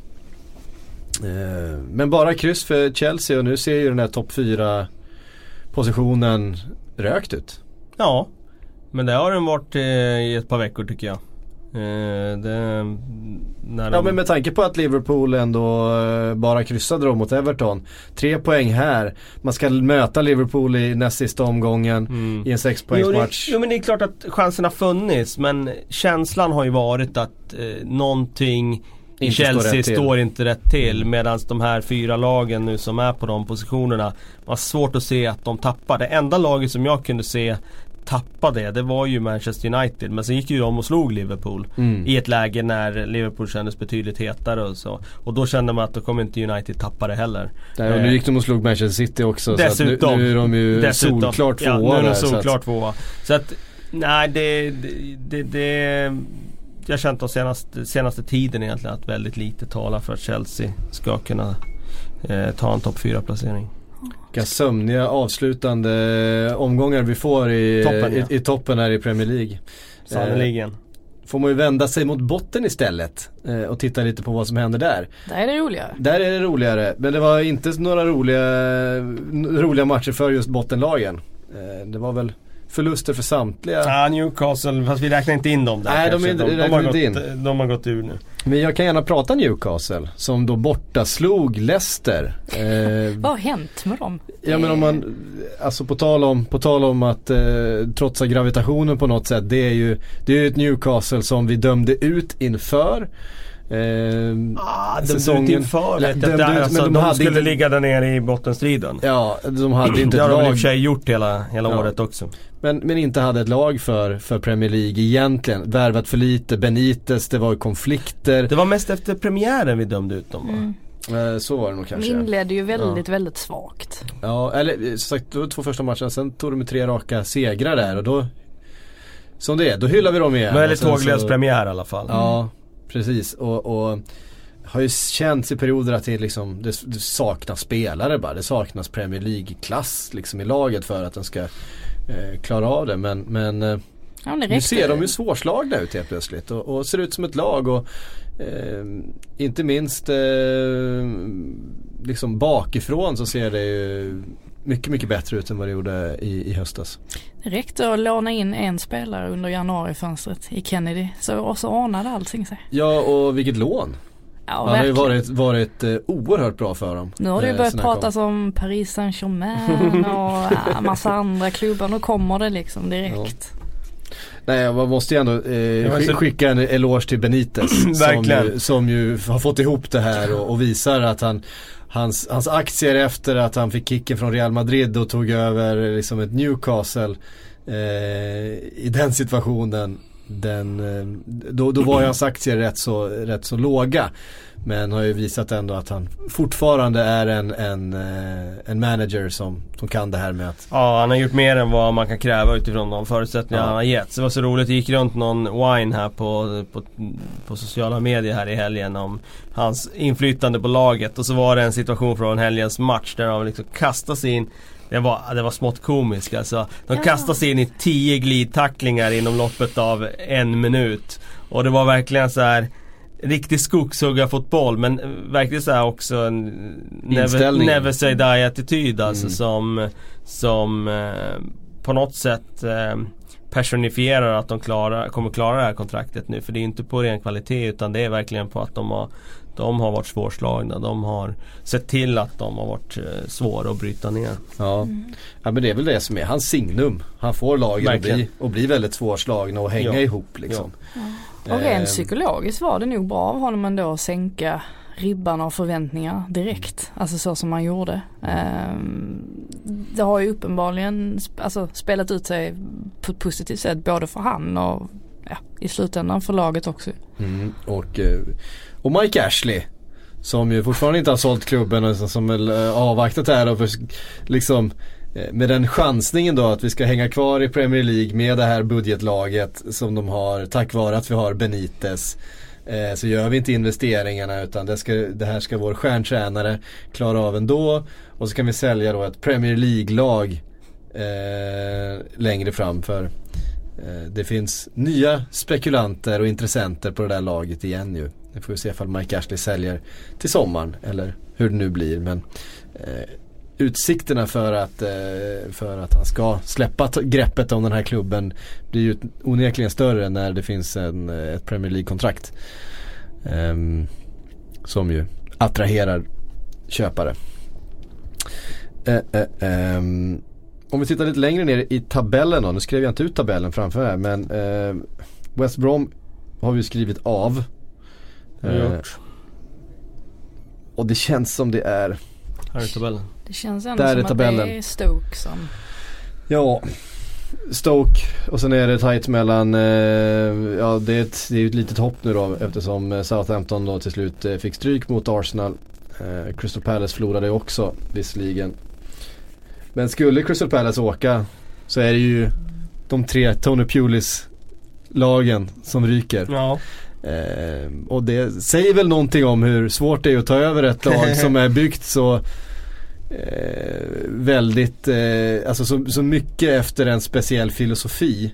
Eh, men bara kryss för Chelsea, och nu ser ju den här topp fyra positionen rökt ut. Ja, men det har den varit eh, i ett par veckor tycker jag. Eh, det, när ja, de... men med tanke på att Liverpool ändå eh, bara kryssade då mot Everton. Tre poäng här. Man ska möta Liverpool i näst sista omgången mm. i en sexpoängsmatch. Jo, jo, men det är klart att chansen har funnits, men känslan har ju varit att eh, någonting i Chelsea står, står inte rätt till, medan de här fyra lagen nu som är på de positionerna var svårt att se att de tappar. Det enda laget som jag kunde se tappa det, det var ju Manchester United, men sen gick ju de och slog Liverpool mm. i ett läge när Liverpool kändes betydligt hetare och så, och då kände man att då kommer inte United tappa det heller. Nej, och nu gick de och slog Manchester City också, dessutom, så att nu, nu är de ju dessutom, solklart tvåa. Ja, nu är de solklart så att... tvåa. Så att, nej, det, det, det, det jag har känt de senaste, senaste tiden egentligen att väldigt lite talar för att Chelsea ska kunna eh, ta en topp fyra placering. Vilka sömniga avslutande omgångar vi får i toppen, ja. i, i toppen här i Premier League. Sannoliken. Eh, får man ju vända sig mot botten istället eh, och titta lite på vad som händer där. Där är det roligare. Där är det roligare, men det var inte några roliga, roliga matcher för just bottenlagen. Eh, det var väl förluster för samtliga. Ja, Newcastle, fast vi räknar inte in dem där. Nej, de, är, de, de, de, har gått, in. de har gått ur nu. Men jag kan gärna prata Newcastle som då borta slog Leicester. Eh, Vad har hänt med dem? Ja, men om man, alltså på tal om, på tal om att eh, trotsa gravitationen på något sätt, det är ju det är ju ett Newcastle som vi dömde ut inför Eh, ah, säsongen inför vet jag, där, alltså, de, de skulle inte ligga där nere i bottenstriden. Ja, de hade inte det ett har lag. de i och för sig gjort hela, hela ja. året också. Men, men inte hade ett lag för, för Premier League egentligen. Värvat för lite, Benitez, det var konflikter. Det var mest efter premiären vi dömde ut dem, va? Mm. Eh, så var det nog kanske. De inledde ju väldigt, ja. väldigt svagt. Ja, eller så sagt, då två första matcherna, sen tog de med tre raka segrar där, och då som det är, då hyllar vi dem igen. Väldigt tåglös premiär i alla fall. Ja, precis. Och, och har ju känts i perioder att det, liksom, det, det saknas spelare bara. Det saknas Premier League-klass liksom i laget för att den ska eh, klara av det. Men, men eh, ja, nu ser de ju svårslagna ut helt plötsligt. Och, och ser ut som ett lag. Och eh, inte minst eh, liksom bakifrån så ser det ju mycket, mycket bättre ut än vad det gjorde i, i höstas. Det räckte att låna in en spelare under januarifönstret i Kennedy. Så, och så ordnade allting sig. Ja, och vilket lån. Ja, han har ju varit, varit eh, oerhört bra för dem. Nu har det ju börjat eh, pratas kom. om Paris Saint-Germain och ja, massa andra klubbar. Nu kommer det liksom direkt. Ja. Nej, man måste ju ändå eh, sk- skicka en eloge till Benitez som, ju, som ju har fått ihop det här och, och visar att han Hans, hans aktier efter att han fick kicken från Real Madrid och tog över liksom ett Newcastle eh, i den situationen, den, då, då var hans aktier rätt så, rätt så låga. Men har ju visat ändå att han fortfarande är en, en, en manager som, som kan det här med att... Ja, han har gjort mer än vad man kan kräva utifrån de förutsättningar ja. han har gett. Så det var så roligt, det gick runt någon wine här på, på, på sociala medier här i helgen om hans inflytande på laget. Och så var det en situation från helgens match där de liksom kastade sig in. Det var, det var smått komiskt alltså. De ja. kastade sig in i tio glidtacklingar inom loppet av en minut. Och det var verkligen så här... riktig skogshuggarfotboll, men verkligen så här också en never, never say die attityd alltså, mm. som, som eh, på något sätt eh, personifierar att de klara, kommer klara det här kontraktet nu, för det är inte på ren kvalitet utan det är verkligen på att de har, de har varit svårslagna, de har sett till att de har varit eh, svåra att bryta ner. Ja. Mm. Ja, men det är väl det som är hans signum. Han får lagen att bli, och bli väldigt svårslagna och hänga ja. ihop liksom. Ja. Och rent psykologiskt var det nog bra av honom ändå att sänka ribban av förväntningar direkt. Alltså så som man gjorde. Det har ju uppenbarligen alltså, spelat ut sig på ett positivt sätt både för han och ja, i slutändan för laget också. Mm, och, och Mike Ashley som ju fortfarande inte har sålt klubben och som väl avvaktat här och för, liksom med den chansningen då att vi ska hänga kvar i Premier League med det här budgetlaget som de har tack vare att vi har Benitez, eh, så gör vi inte investeringarna utan det, ska, det här ska vår stjärntränare klara av ändå, och så kan vi sälja då ett Premier League-lag eh, längre fram, för eh, det finns nya spekulanter och intressenter på det där laget igen ju. Det får vi se ifall Mike Ashley säljer till sommaren eller hur det nu blir, men eh, utsikterna för att, för att han ska släppa t- greppet om den här klubben blir ju onekligen större när det finns en, ett Premier League-kontrakt um, som ju attraherar köpare. Uh, uh, um, om vi tittar lite längre ner i tabellen då, nu skrev jag inte ut tabellen framför här, men uh, West Brom har vi skrivit av. Uh, och det känns som det är här är tabellen. Det känns ändå som att det är Stoke som... Ja, Stoke och sen är det tajt mellan eh, ja det är, ett, det är ett litet hopp nu då eftersom Southampton då till slut eh, fick stryk mot Arsenal. eh, Crystal Palace förlorade också visserligen. Men skulle Crystal Palace åka så är det ju de tre Tony Pulis lagen som ryker. Ja. eh, Och det säger väl någonting om hur svårt det är att ta över ett lag som är byggt så Eh, väldigt eh, alltså så, så mycket efter en speciell filosofi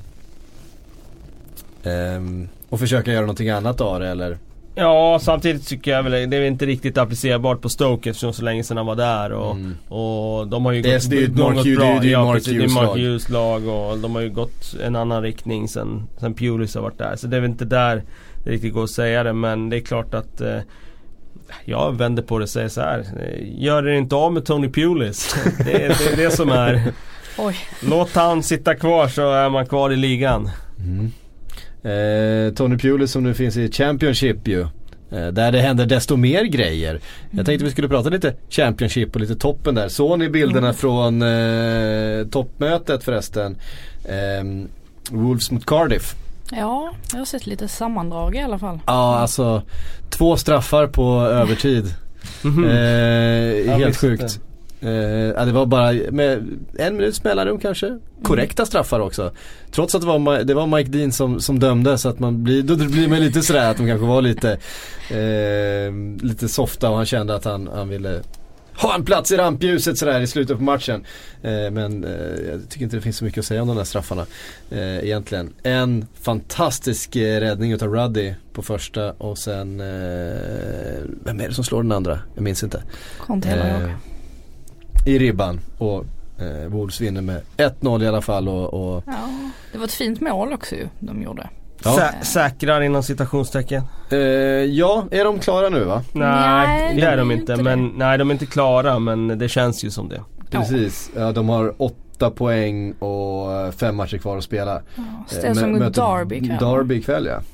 eh, och försöka göra någonting annat av det, eller? Ja, samtidigt tycker jag väl det är inte riktigt applicerbart på Stoke eftersom så länge sedan han var där och, mm. och de har ju det gått, är, gått, gått Hughes, bra. det är ju ja, Mark Hughes lag. Mark Hughes lag och de har ju gått en annan riktning sen, sen Pulis har varit där, så det är väl inte där det riktigt går att säga det, men det är klart att eh, jag vänder på det och säger så här: gör det inte av med Tony Pulis. Det, det är det som är. Oj. Låt han sitta kvar så är man kvar i ligan. Mm. eh, Tony Pulis som nu finns i Championship ju, eh, där det händer desto mer grejer. mm. Jag tänkte vi skulle prata lite Championship och lite toppen där. Såg ni bilderna mm. från eh, toppmötet förresten? eh, Wolves mot Cardiff? Ja, jag har sett lite sammandrag i alla fall. Ja, alltså två straffar på övertid. Mm-hmm. eh, ja, helt sjukt. Eh, ja, det var bara med en minuts mellanrum kanske. Korrekta mm. straffar också. Trots att det var, det var Mike Dean som, som dömde, så att man blir, då blir man lite sådär att de kanske var lite eh, lite softa och han kände att han, han ville ha en plats i rampljuset sådär i slutet på matchen. Eh, men eh, jag tycker inte det finns så mycket att säga om de här straffarna eh, egentligen. En fantastisk eh, räddning utav Ruddy på första och sen eh, vem är det som slår den andra? Jag minns inte. Eh, I ribban och eh, Wolves vinner med ett noll i alla fall och, och ja, det var ett fint mål också ju, de gjorde. Ja. Sä- säkrar inom citationstecken. Eh, ja, är de klara nu va? Nej, nej det är de inte, inte men nej, de är inte klara, men det känns ju som det. Precis. Ja, de har åtta poäng och fem matcher kvar att spela. Ja, det är som mot Derby ikväll. Derby ikväll, ja.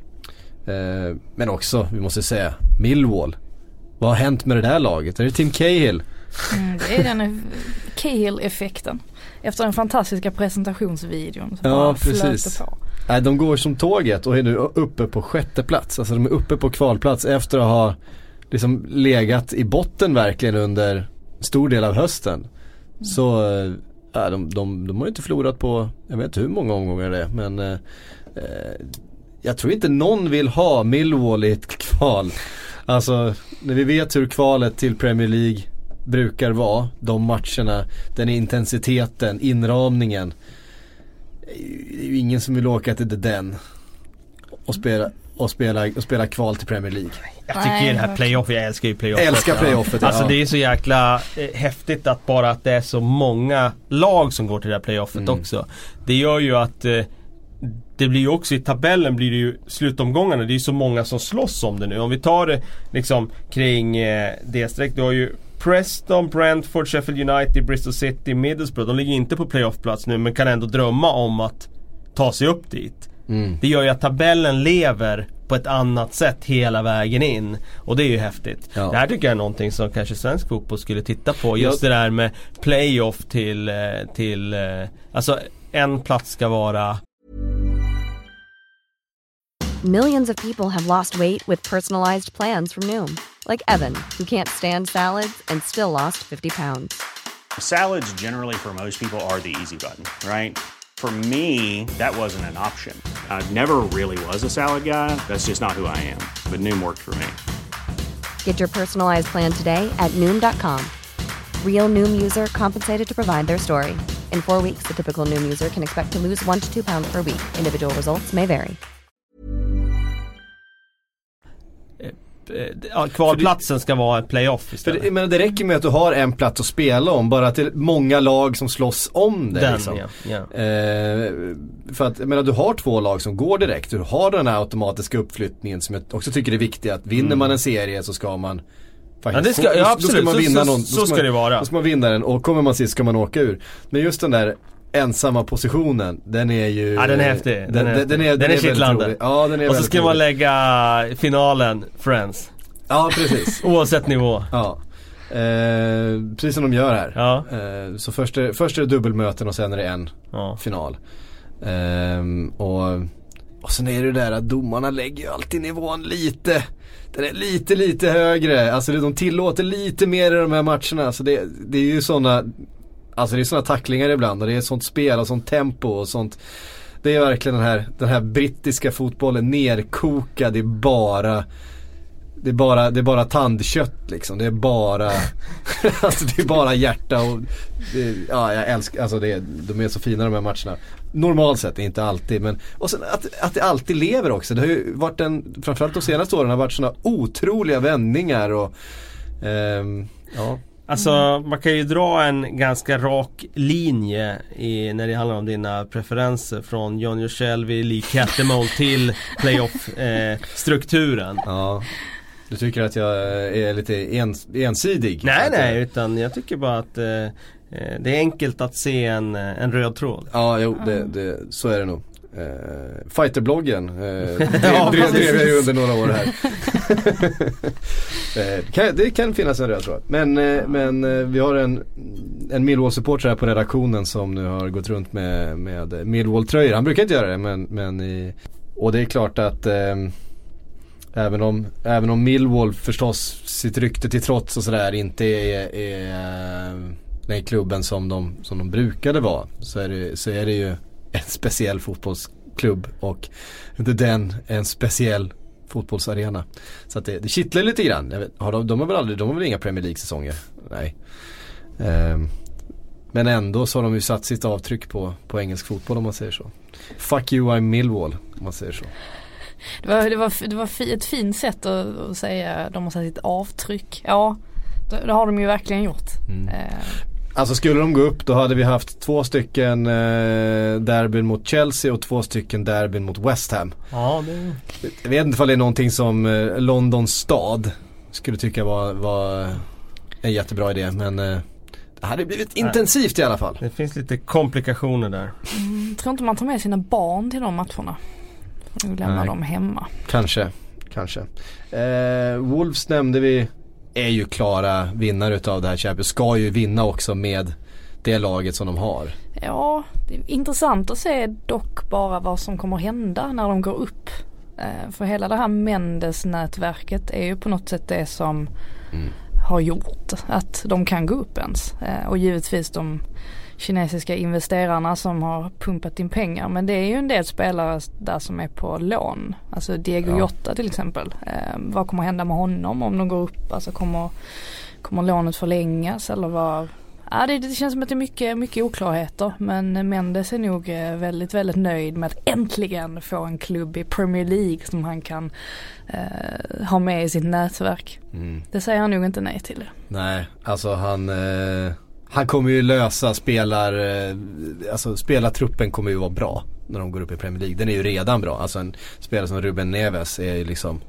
Eh, men också, vi måste säga, Millwall. Vad har hänt med det där laget? Är det Tim Cahill? Mm, det är den Cahill-effekten. Efter den fantastiska presentationsvideon så ja, bara precis. flöt på. Nej, de går som tåget och är nu uppe på sjätte plats. Alltså de är uppe på kvalplats efter att ha liksom legat i botten verkligen under stor del av hösten. Mm. Så ja, de, de, de har ju inte förlorat på, jag vet inte hur många omgångar det är, men eh, jag tror inte någon vill ha Millwall i ett kval. Alltså när vi vet hur kvalet till Premier League brukar vara, de matcherna, den intensiteten, inramningen, det är ju ingen som vill åka till den och spela och spela, och spela kval till Premier League. Jag tycker ju det här playoff, jag älskar ju playoffet. Jag älskar playoffet, ja. Alltså det är så jäkla eh, häftigt att bara att det är så många lag som går till det här playoffet mm. också. Det gör ju att eh, det blir ju också i tabellen blir det ju slutomgångarna, det är ju så många som slåss om det nu. Om vi tar det liksom kring eh, det streck, du har ju Preston, Brentford, Sheffield United, Bristol City, Middlesbrough. De ligger inte på playoffplats nu men kan ändå drömma om att ta sig upp dit. Mm. Det gör ju att tabellen lever på ett annat sätt hela vägen in. Och det är ju häftigt. Ja. Det här tycker jag är någonting som kanske svensk fotboll skulle titta på. Just ja. Det där med playoff till, till alltså en plats ska vara. Millions of people have lost weight with personalized plans from Noom. Like Evan, who can't stand salads and still lost fifty pounds. Salads generally for most people are the easy button, right? For me, that wasn't an option. I never really was a salad guy. That's just not who I am. But Noom worked for me. Get your personalized plan today at Noom dot com. Real Noom user compensated to provide their story. In four weeks, the typical Noom user can expect to lose one to two pounds per week. Individual results may vary. Ja, kvalplatsen ska vara en playoff istället. För det, men det räcker med att du har en plats att spela om, bara till många lag som slåss om det. Den, liksom. ja, ja. Eh, för att, jag menar, du har två lag som går direkt. Du har den här automatiska uppflyttningen som jag också tycker är viktig. Att vinner mm. man en serie så ska man faktiskt, ja, det ska, ja, absolut. Då ska man vinna någon, så, så ska man, det vara. Då ska man vinna den och kommer man sist ska man åka ur. Men just den där ensamma positionen, den är ju... Ja, den är häftig. Den, den, den, den är, den är, är kittlande. Ja, den är och så ska man lägga finalen Friends. Ja, precis. Oavsett nivå. Ja. Eh, precis som de gör här. Ja. Eh, så först är, först är det dubbelmöten och sen är det en ja. final. Eh, och, och sen är det där att domarna lägger ju alltid nivån lite. Den är lite, lite högre. Alltså de tillåter lite mer i de här matcherna. Så det, det är ju sådana... Alltså det är sådana tacklingar ibland och det är sånt spel och sånt tempo och sånt. Det är verkligen den här, den här brittiska fotbollen nerkokad. Det är bara det är bara, det är bara tandkött liksom. Det är bara alltså det är bara hjärta och det, ja, jag älskar, alltså det, de är så fina de här matcherna. Normalt sett, inte alltid, men och sen att, att det alltid lever också. Det har ju varit en, framförallt de senaste åren har varit såna otroliga vändningar och ehm, ja. Alltså man kan ju dra en ganska rak linje i, när det handlar om dina preferenser från John Joselvi, Lee Cattermole till playoff-strukturen. Eh, ja, du tycker att jag är lite ens, ensidig? Nej, nej, utan jag tycker bara att eh, det är enkelt att se en, en röd tråd. Ja, jo, det, det, så är det nog. Uh, Fighterbloggen uh, drev, drev, drev jag ju under några år här. uh, kan, det kan finnas en röd tråd. Men, uh, men uh, vi har en, en Millwall-supporter här på redaktionen som nu har gått runt med, med Millwall-tröjor. Han brukar inte göra det, men, men i, och det är klart att uh, även, om, även om Millwall förstås sitt rykte till trots och sådär inte är, är uh, den klubben som de, som de brukade vara, så är det, så är det ju en speciell fotbollsklubb och inte den en speciell fotbollsarena. Så att det, det kittlar lite grann. Jag vet, har de, de har väl aldrig, de har väl inga Premier League-säsonger? Nej. Um, men ändå så har de ju satt sitt avtryck på, på engelsk fotboll om man säger så. Fuck you, I'm Millwall om man säger så. Det var, det var, det var fi, ett fint sätt att, att säga de har satt sitt avtryck. Ja, det, det har de ju verkligen gjort. Mm. Uh, Alltså skulle de gå upp då hade vi haft två stycken eh, derbyn mot Chelsea och två stycken derbyn mot West Ham. Ja, det... Jag vet inte om det är någonting som eh, Londons stad skulle tycka var, var en jättebra idé, men eh, det hade blivit Nej. intensivt i alla fall. Det finns lite komplikationer där. Mm, tror inte man tar med sina barn till de matcherna. Får du lämna Nej. dem hemma. Kanske, kanske. Eh, Wolves nämnde vi. Är ju klara vinnare utav det här Champions, ska ju vinna också med det laget som de har. Ja, det är intressant att se dock bara vad som kommer hända när de går upp. Eh, för hela det här Mendes-nätverket är ju på något sätt det som mm. har gjort att de kan gå upp ens. Eh, och givetvis de kinesiska investerarna som har pumpat in pengar. Men det är ju en del spelare där som är på lån. Alltså Diego ja. Jota till exempel. Eh, vad kommer hända med honom om de går upp? Alltså kommer, kommer lånet förlängas eller vad? Ja, det, det känns som att det är mycket, mycket oklarheter. Men Mendes är nog väldigt, väldigt nöjd med att äntligen få en klubb i Premier League som han kan eh, ha med i sitt nätverk. Mm. Det säger han nog inte nej till. Nej, alltså han... Eh... Han kommer ju lösa spelar, alltså spelartruppen kommer ju vara bra när de går upp i Premier League. Den är ju redan bra. Alltså en spelare som Ruben Neves är ju liksom,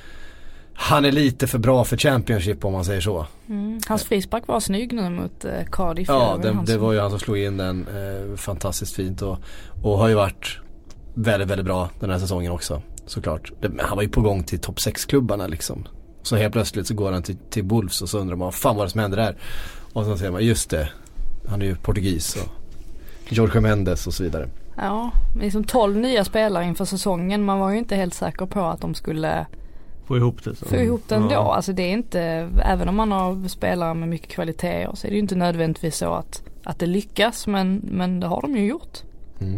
han är lite för bra för Championship om man säger så. Mm. Hans frispark var snygg nu mot eh, Cardiff. Ja, det, det var ju han som slog in den eh, fantastiskt fint och, och har ju varit väldigt, väldigt bra den här säsongen också, såklart. Det, han var ju på gång till topp sex-klubbarna liksom. Så helt plötsligt så går han till, till Wolves och så undrar man, vad fan var det som hände där? Och så säger man, just det, han är ju portugis och Jorge Mendes och så vidare. Ja, liksom tolv nya spelare inför säsongen. Man var ju inte helt säker på att de skulle få ihop det. Så. Få ihop det ändå. Ja. Alltså det är inte, även om man har spelare med mycket kvaliteter så är det ju inte nödvändigtvis så att, att det lyckas. Men, men det har de ju gjort. Mm.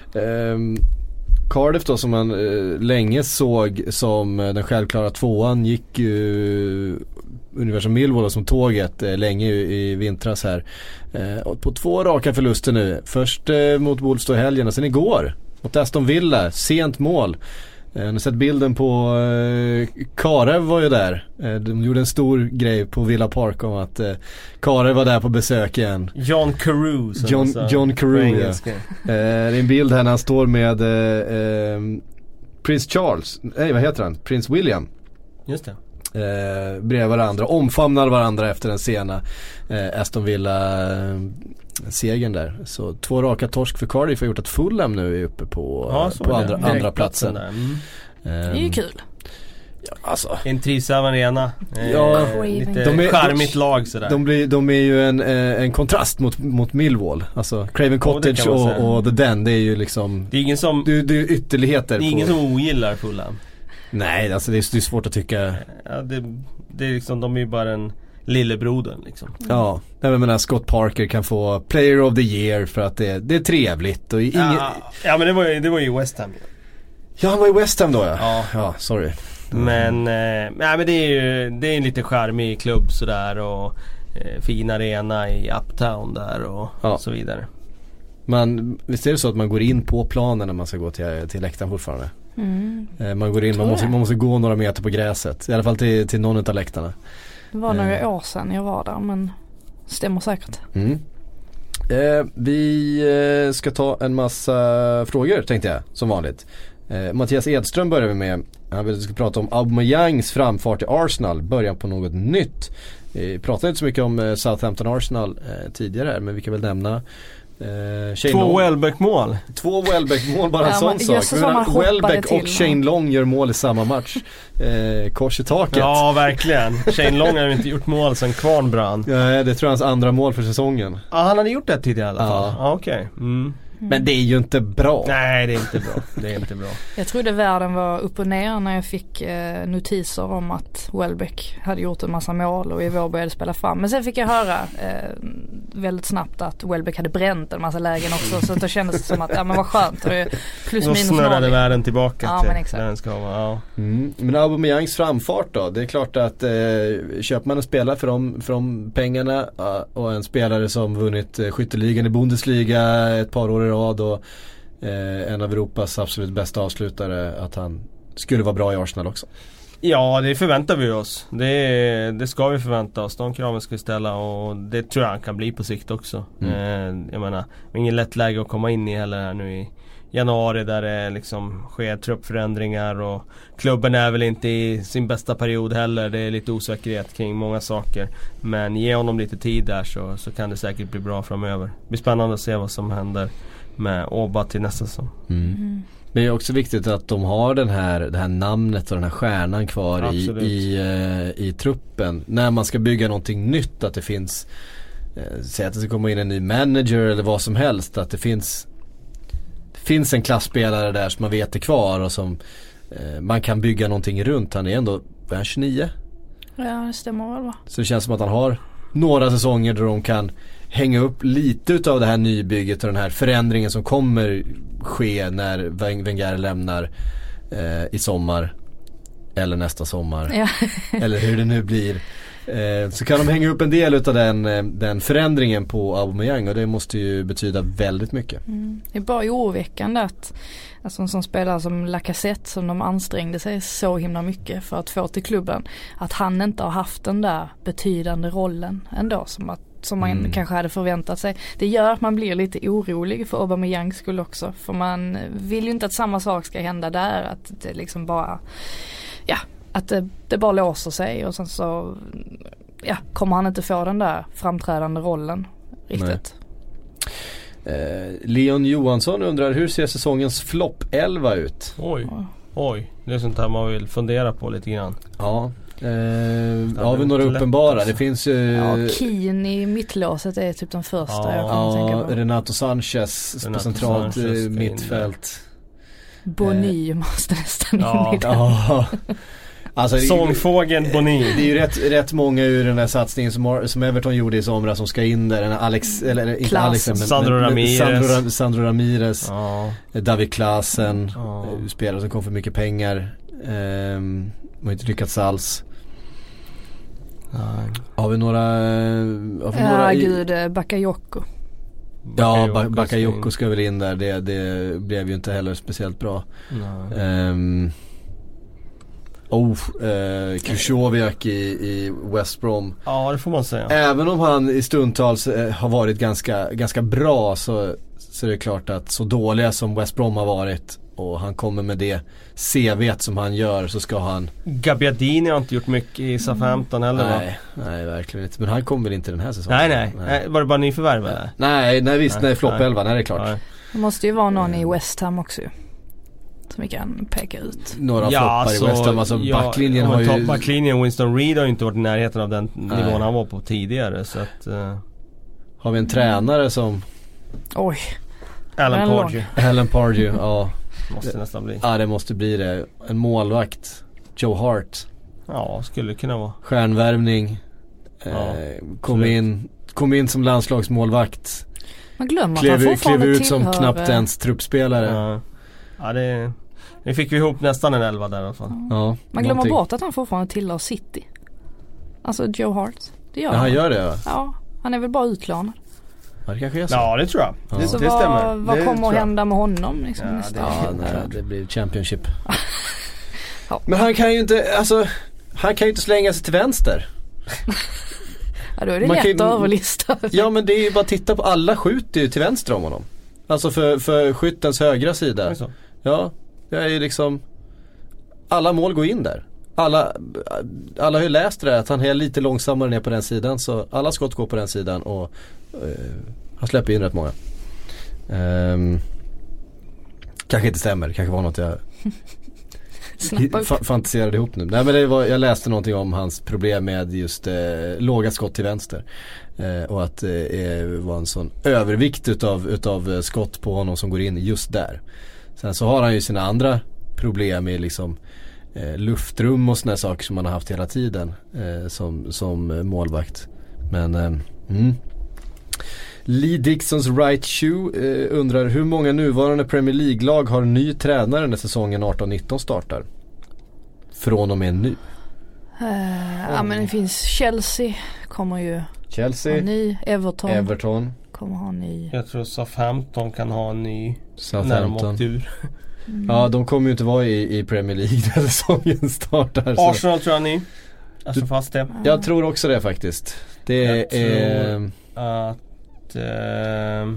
Um. Cardiff då, som man eh, länge såg som eh, den självklara tvåan, gick ju ungefär som Millwall som tåget eh, länge i, i vintras här. Eh, och på två raka förluster nu. Först eh, mot Wolves i helgen och sen igår mot Aston Villa, sent mål. Eh, ni har sett bilden på eh, Karev var ju där. Eh, de gjorde en stor grej på Villa Park om att eh, Karev var där på besök igen. John Carew. John, John Carew, ja. Eh, det är en bild här när han står med eh, eh, Prince Charles. Nej, vad heter han? Prince William. Just det. Eh, bredvid varandra, omfamnar varandra efter den sena eh, Aston Villa eh, segern där. Så två raka torsk för Cardiff har gjort att Fulham nu är uppe på, ja, på andra, andra platsen. Mm. Det är ju kul. Ja, alltså. En trivsam arena. Eh, ja, lite de är, charmigt de, lag sådär. De, blir, de är ju en, eh, en kontrast mot, mot Millwall. Alltså Craven Cottage oh, och, och The Den, det är ju liksom, det är ingen som, det, det är ytterligheter. Det är på, ingen som ogillar Fulham. Nej, alltså det är, det är svårt att tycka. Ja, det, det är liksom, de är ju bara en lillebrodern liksom. Mm. Ja, jag menar Scott Parker kan få Player of the Year för att det, det är trevligt och ingen... ja, ja, men det var ju, det var ju West Ham. Ja, han var i West Ham då, ja. Ja, ja sorry. Mm. Men, eh, nej, men det är ju det är en lite charmig klubb sådär och eh, fin arena i Uptown där och ja. Så vidare. Man, visst är det så att man går in på planen när man ska gå till, till läktaren fortfarande? Mm. Eh, man går in, man måste, man måste gå några meter på gräset. I alla fall till, till någon av läktarna. Det var några eh. år sedan jag var där, men stämmer säkert. Mm. Eh, vi eh, ska ta en massa frågor tänkte jag, som vanligt. Eh, Mattias Edström börjar vi med. Han vill att vi ska prata om Aubameyangs framfart i Arsenal. Början på något nytt. Vi pratade inte så mycket om eh, Southampton Arsenal eh, tidigare här, men vi kan väl nämna eh, Två Welbeck-mål. Två Welbeck-mål, bara en ja, sån sak. Men Welbeck och Shane Long gör mål i samma match. Eh, kors i taket. Ja, verkligen. Shane Long har inte gjort mål sedan Kvarn brann. Ja, det tror jag hans andra mål för säsongen. Ja, han hade gjort det tidigare i alla fall. Ja, ja okej. Okay. Mm. Men det är ju inte bra. Nej, det är inte bra. Det är inte bra. Jag trodde världen var upp och ner när jag fick eh, notiser om att Welbeck hade gjort en massa mål och i vår började spela fram. Men sen fick jag höra eh, väldigt snabbt att Welbeck hade bränt en massa lägen också. Så det kändes som att, ja men vad skönt. Och det plus minus noll. Då snurrade världen tillbaka ja, till men exakt. där den ska vara. Ja. Mm. Men Aubameyangs framfart då? Det är klart att eh, köper man en spelare för de, för de pengarna uh, och en spelare som vunnit uh, skytteligan i Bundesliga ett par år i rad och Eh, en av Europas absolut bästa avslutare, att han skulle vara bra i Arsenal också. Ja, det förväntar vi oss. Det, det ska vi förvänta oss. De kraven ska vi ställa och det tror jag han kan bli på sikt också. Mm. Eh, jag menar, ingen lätt läge att komma in i heller här nu i januari där det liksom sker truppförändringar och klubben är väl inte i sin bästa period heller. Det är lite osäkerhet kring många saker. Men ge honom lite tid där så, så kan det säkert bli bra framöver. Det blir spännande att se vad som händer med Oba till nästa säsong. Mm. Mm. Men det är också viktigt att de har den här, det här namnet och den här stjärnan kvar i, i, uh, i truppen. När man ska bygga någonting nytt, att det finns eh, säg att det ska komma in en ny manager eller vad som helst, att det finns det finns en klassspelare där som man vet är kvar och som eh, man kan bygga någonting runt. Han är ändå är han tjugonio? Ja, det stämmer väl, va? Så det känns som att han har några säsonger där de kan hänga upp lite utav det här nybygget och den här förändringen som kommer ske när Wenger lämnar eh, i sommar eller nästa sommar ja. eller hur det nu blir, eh, så kan de hänga upp en del utav den, den förändringen på Aubameyang, och det måste ju betyda väldigt mycket. Mm. Det är bara oroväckande att alltså en sån spelare som Lacazette, som de ansträngde sig så himla mycket för att få till klubben, att han inte har haft den där betydande rollen ändå som att som man mm. kanske hade förväntat sig. Det gör att man blir lite orolig för Aubameyangs skull också. För man vill ju inte att samma sak ska hända där. Att det liksom bara ja, att det, det bara låser sig och sen så ja, kommer han inte få den där framträdande rollen riktigt. Eh, Leon Johansson undrar, hur ser säsongens flopp elva ut? Oj, oj. Det är sånt här man vill fundera på lite grann. Ja. Eh, har vi några uppenbara? Det finns ju ja, Keane i mittlåset är typ den första ja, jag kommer ja, tänka på. Renato Sanchez Renato på centralt Sanchez mittfält. Boni eh. måste nästan ja. in i den. Ja. Alltså, Sångfågeln Boni. Det är ju rätt, rätt många ur den här satsningen som, som Everton gjorde i somras som ska in där. Alex, eller inte Alex, men Sandro Ramirez, Sandro, Sandro Ramirez ja. David Klaassen, ja. spelare som kom för mycket pengar. Um, har inte lyckats alls. Nej. Har vi några, har vi ja några i... gud, Bakayoko. Ja, ba- Bakayoko ska väl in där. Det, det blev ju inte heller speciellt bra. Um, oh, uh, Krychowiak i, i West Brom. Ja, det får man säga. Även om han i stundtals uh, har varit ganska, ganska bra, så, så är det klart att så dåliga som West Brom har varit och han kommer med det C V:t som han gör, så ska han... Gabbiadini har inte gjort mycket i Southampton mm. eller nej, va? Nej, verkligen inte. Men han kommer väl inte den här säsongen? Nej, nej. nej. Var det bara nyförvärv eller? Nej, nej visst, nej, nej flopp elva, nej det är klart. Nej. Det måste ju vara någon i West Ham också som vi kan peka ut. Några ja, floppar alltså, i West Ham, alltså ja, backlinjen har ju... Backlinjen, Winston Reed har ju inte varit i närheten av den nej. nivån han var på tidigare, så att... Uh... Har vi en tränare som... Oj. Alan Pardew. Alan Pardew, ja. Måste nästan bli. Ja, det måste bli det. En målvakt. Joe Hart. Ja, skulle kunna vara. Stjärnvärvning. Ja, eh, kom, in, kom in som landslagsmålvakt. Man glömmer klev, att han fortfarande klev ut tillhör... som knappt ens truppspelare. Ja, ja det, det fick vi ihop nästan en elva där i alla fall. Ja. Ja, man glömmer någonting. Bort att han fortfarande tillhör City. Alltså Joe Hart. Det gör ja, han. han gör det, ja. Ja, han är väl bara utlånad. Ja, det kanske är så. Ja, det tror jag. Ja. Det, så det vad, stämmer. Vad det kommer att hända med honom liksom, ja, nästa det, ja, nej, det blir Championship. Ja. Men han kan ju inte, alltså, han kan ju inte slänga sig till vänster. Ja, då är det man lätt att överlista. Ja, men det är ju bara att titta på, alla skjuter ju till vänster om honom. Alltså för, för skyttens högra sida. Ja, det är ju liksom, alla mål går in där. Alla, alla har ju läst det, att han är lite långsammare ner på den sidan, så alla skott går på den sidan och uh, han släpper in rätt många. Um, kanske inte stämmer, kanske var något jag fa- fantiserade ihop nu. Nej, men det var, jag läste någonting om hans problem med just eh, låga skott till vänster. Eh, och att det eh, var en sån övervikt utav, utav skott på honom som går in just där. Sen så har han ju sina andra problem med liksom eh, luftrum och såna saker som han har haft hela tiden eh, som, som målvakt. Men eh, mm. Lee Dixons right shoe eh, undrar, hur många nuvarande Premier League-lag har ny tränare när säsongen arton nitton startar? Från och med nu. Uh, ja, men det finns Chelsea kommer ju Chelsea, ha ny. Everton, Everton kommer ha ny. Jag tror Southampton kan ha en ny Southampton. När de åkt ur. Mm. Ja, de kommer ju inte vara i, i Premier League när säsongen startar. Arsenal så. Tror jag ni. Jag står fast det. Jag tror också det faktiskt. Det jag är... tror att Uh...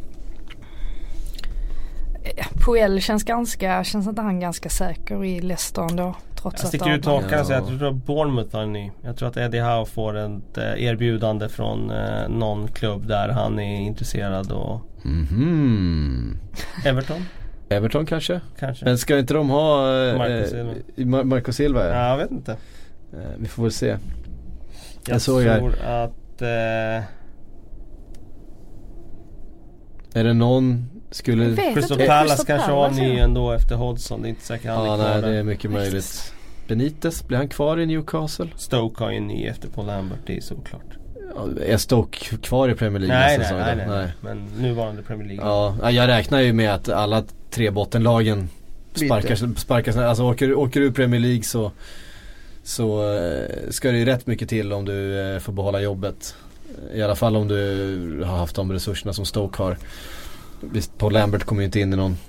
Puel känns ganska, känns inte han ganska säker i Leicester ändå, trots jag sticker ut hakan och säger att jag tror att Bournemouth har en ny. Jag tror att Eddie Howe får ett erbjudande från uh, någon klubb där han är intresserad och mm-hmm. Everton Everton kanske? Kanske. Men ska inte de ha uh, Marco Silva? Mar- Marco Silva ja. Ja, jag vet inte. Uh, vi får väl se. Jag, jag såg tror här. att uh, Är det någon skulle... Crystal Palace kanske har ny ändå efter Hodgson. Det är inte säkert han ja, är kvar nej, där. det är mycket möjligt. Benitez, blir han kvar i Newcastle? Stoke har ju en ny efter Paul Lambert, det är såklart. Ja, är Stoke kvar i Premier League? Nej, nästa nej, nej, nej, nej. Men nuvarande Premier League. Ja, jag räknar ju med att alla tre bottenlagen sparkar, sparkar alltså åker, åker ur Premier League så, så eh, ska det ju rätt mycket till om du eh, får behålla jobbet. I alla fall om du har haft de resurserna som Stoke har. Visst, Paul Lambert kommer ju inte in i någon